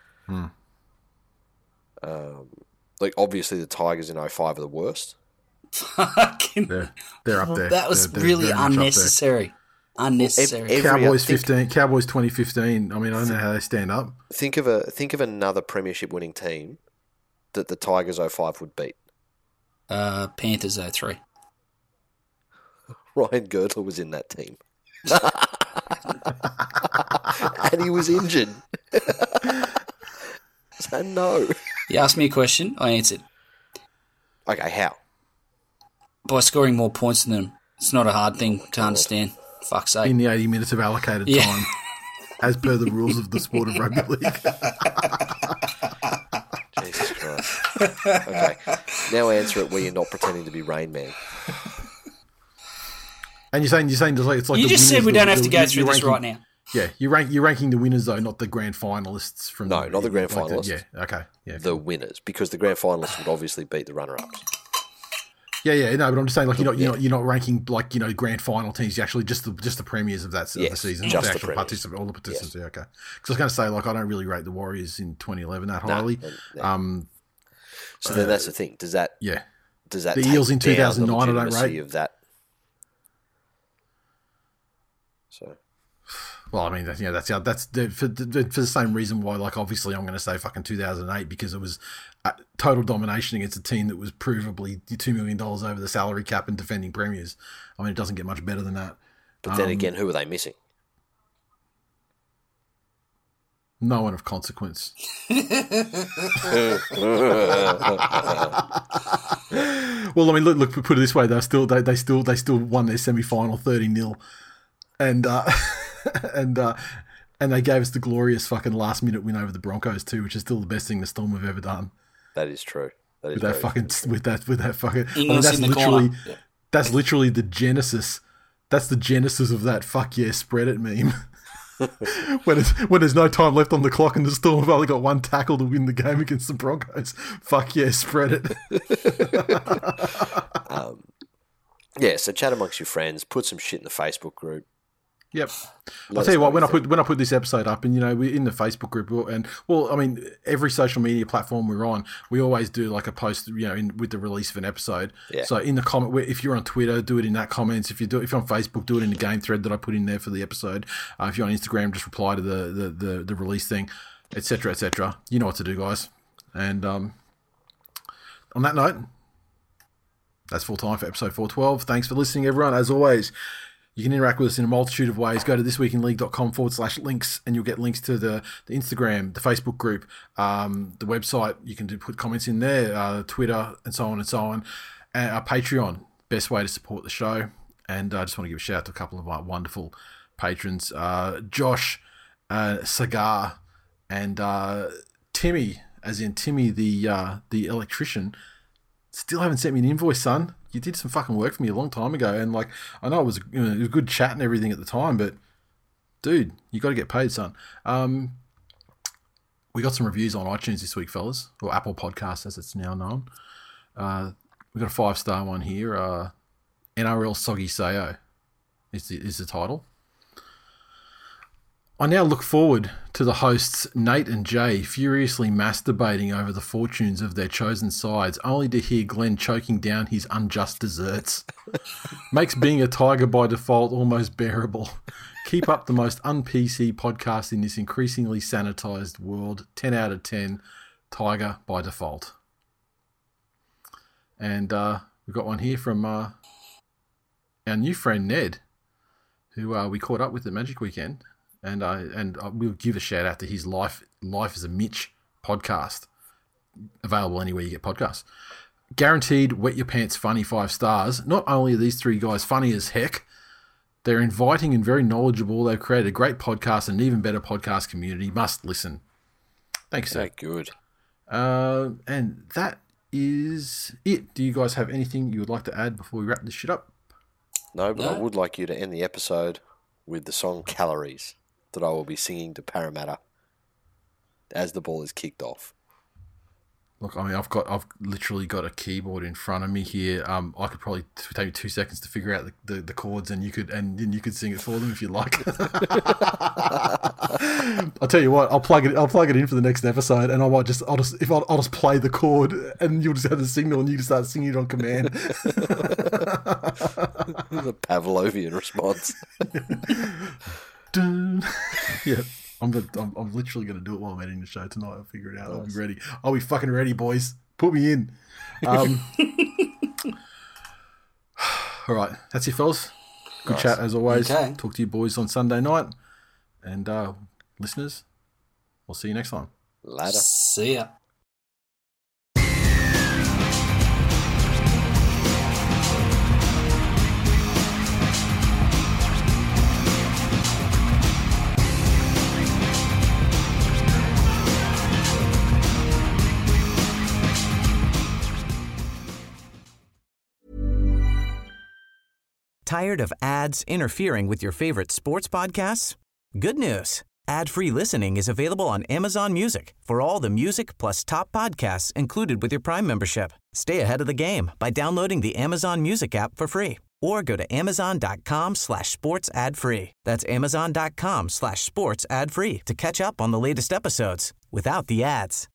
E: Like obviously the Tigers in 05 are the worst.
F: Fucking,
D: They're up there.
F: that was
D: They're
F: really
D: very much up there.
F: unnecessary. Unnecessary.
E: Every-
D: Cowboys
E: think-
D: 15. Cowboys 2015. I mean, I don't know how they stand up.
E: Think of another premiership winning team that the Tigers 05 would beat.
F: Panthers 03.
E: Ryan Girdler was in that team. And he was injured. So no.
F: You asked me a question, I answered.
E: Okay, how?
F: By scoring more points than them. It's not a hard thing to understand. Fuck's sake.
D: In the 80 minutes of allocated
F: Yeah.
D: time, as per the rules of the sport of rugby league.
E: Jesus Christ. Okay. Now answer it where you're not pretending to be Rain Man.
D: And you're saying it's like
F: You
D: the
F: just said
D: winners,
F: we don't have to go through
D: you're
F: this
D: ranking-
F: right now.
D: Yeah, you're ranking the winners though, not the grand finalists from.
E: No, not the grand finalists.
D: Yeah, okay, yeah.
E: The winners, because the grand finalists would obviously beat the runner-ups.
D: Yeah, no, but I'm just saying, like you're not ranking like grand final teams. You're actually just the premiers of that of the season,
E: just
D: the
E: the
D: actual
E: premiers.
D: all the participants. Yeah, okay. Because I was going to say, like, I don't really rate the Warriors in 2011 that highly.
E: No. So then that's the thing. Does that
D: the
E: take
D: Eels in
E: down
D: 2009 I
E: the
D: don't
E: legitimacy
D: rate.
E: of that? So.
D: Well, I mean, that's for the same reason why, like, obviously I'm going to say fucking 2008 because it was total domination against a team that was provably $2 million over the salary cap and defending premiers. I mean, it doesn't get much better than that.
E: But then again, who are they missing?
D: No one of consequence. Well, I mean, look. Put it this way: they still won their semi-final 30-0, and they gave us the glorious fucking last-minute win over the Broncos too, which is still the best thing the Storm have ever done.
E: That is true. That is
D: With that fucking. I mean,
F: Inglis
D: that's
F: in the
D: literally
F: corner. Yeah.
D: that's literally the genesis. That's the genesis of that "fuck yeah, spread it" meme. when there's no time left on the clock and the Storm have only got one tackle to win the game against the Broncos. Fuck yeah, spread it.
E: Yeah, so chat amongst your friends, put some shit in the Facebook group.
D: Yep.
E: Let
D: I'll tell you
E: us
D: what,
E: know
D: when I put this episode up, and we're in the Facebook group, and I mean, every social media platform we're on, we always do like a post, with the release of an episode.
E: Yeah.
D: So in the comment, if you're on Twitter, do it in that comments. If you're on Facebook, do it in the game thread that I put in there for the episode. If you're on Instagram, just reply to the release thing, etc., etc. You know what to do, guys. And on that note, that's full time for episode 412. Thanks for listening, everyone. As always, you can interact with us in a multitude of ways. Go to thisweekinleague.com/links and you'll get links to the Instagram, the Facebook group, the website. You can put comments in there, Twitter, and so on and so on. And our Patreon, best way to support the show. And I just want to give a shout out to a couple of our wonderful patrons, Josh, Cigar, and Timmy, as in Timmy the electrician. Still haven't sent me an invoice, son. You did some fucking work for me a long time ago, and like I know it was a good chat and everything at the time, but dude, you got to get paid, son. We got some reviews on iTunes this week, fellas, or Apple Podcasts as it's now known. We got a 5-star one here. NRL Soggy Sayo is the title. I now look forward to the hosts Nate and Jay furiously masturbating over the fortunes of their chosen sides, only to hear Glenn choking down his unjust desserts. Makes being a Tiger by default almost bearable. Keep up the most un-PC podcast in this increasingly sanitized world. 10 out of 10, Tiger by default. And we've got one here from our new friend Ned, who we caught up with at Magic Weekend. And we'll give a shout out to his Life as a Mitch podcast, available anywhere you get podcasts. Guaranteed wet your pants funny 5 stars. Not only are these 3 guys funny as heck, they're inviting and very knowledgeable. They've created a great podcast and an even better podcast community. Must listen. Thanks, sir.
E: Very good.
D: And that is it. Do you guys have anything you would like to add before we wrap this shit up?
E: No, but I would like you to end the episode with the song Calories that I will be singing to Parramatta as the ball is kicked off.
D: Look, I mean, I've literally got a keyboard in front of me here. I could probably take me 2 seconds to figure out the chords, and you could sing it for them if you like. I'll tell you what, I'll plug it in for the next episode, and I'll just play the chord, and you'll just have the signal, and you just start singing it on command.
E: The Pavlovian response.
D: Dun. Yeah. I'm literally going to do it while I'm editing the show tonight. I'll figure it out. I'll be ready. I'll be fucking ready, boys. Put me in. All right. That's it, fellas. Good chat as always.
F: Okay.
D: Talk to you boys on Sunday night. And listeners, we'll see you next time.
E: Later.
F: See ya.
A: Tired of ads interfering with your favorite sports podcasts? Good news. Ad-free listening is available on Amazon Music for all the music plus top podcasts included with your Prime membership. Stay ahead of the game by downloading the Amazon Music app for free or go to amazon.com/sports ad free. That's amazon.com/sports ad free to catch up on the latest episodes without the ads.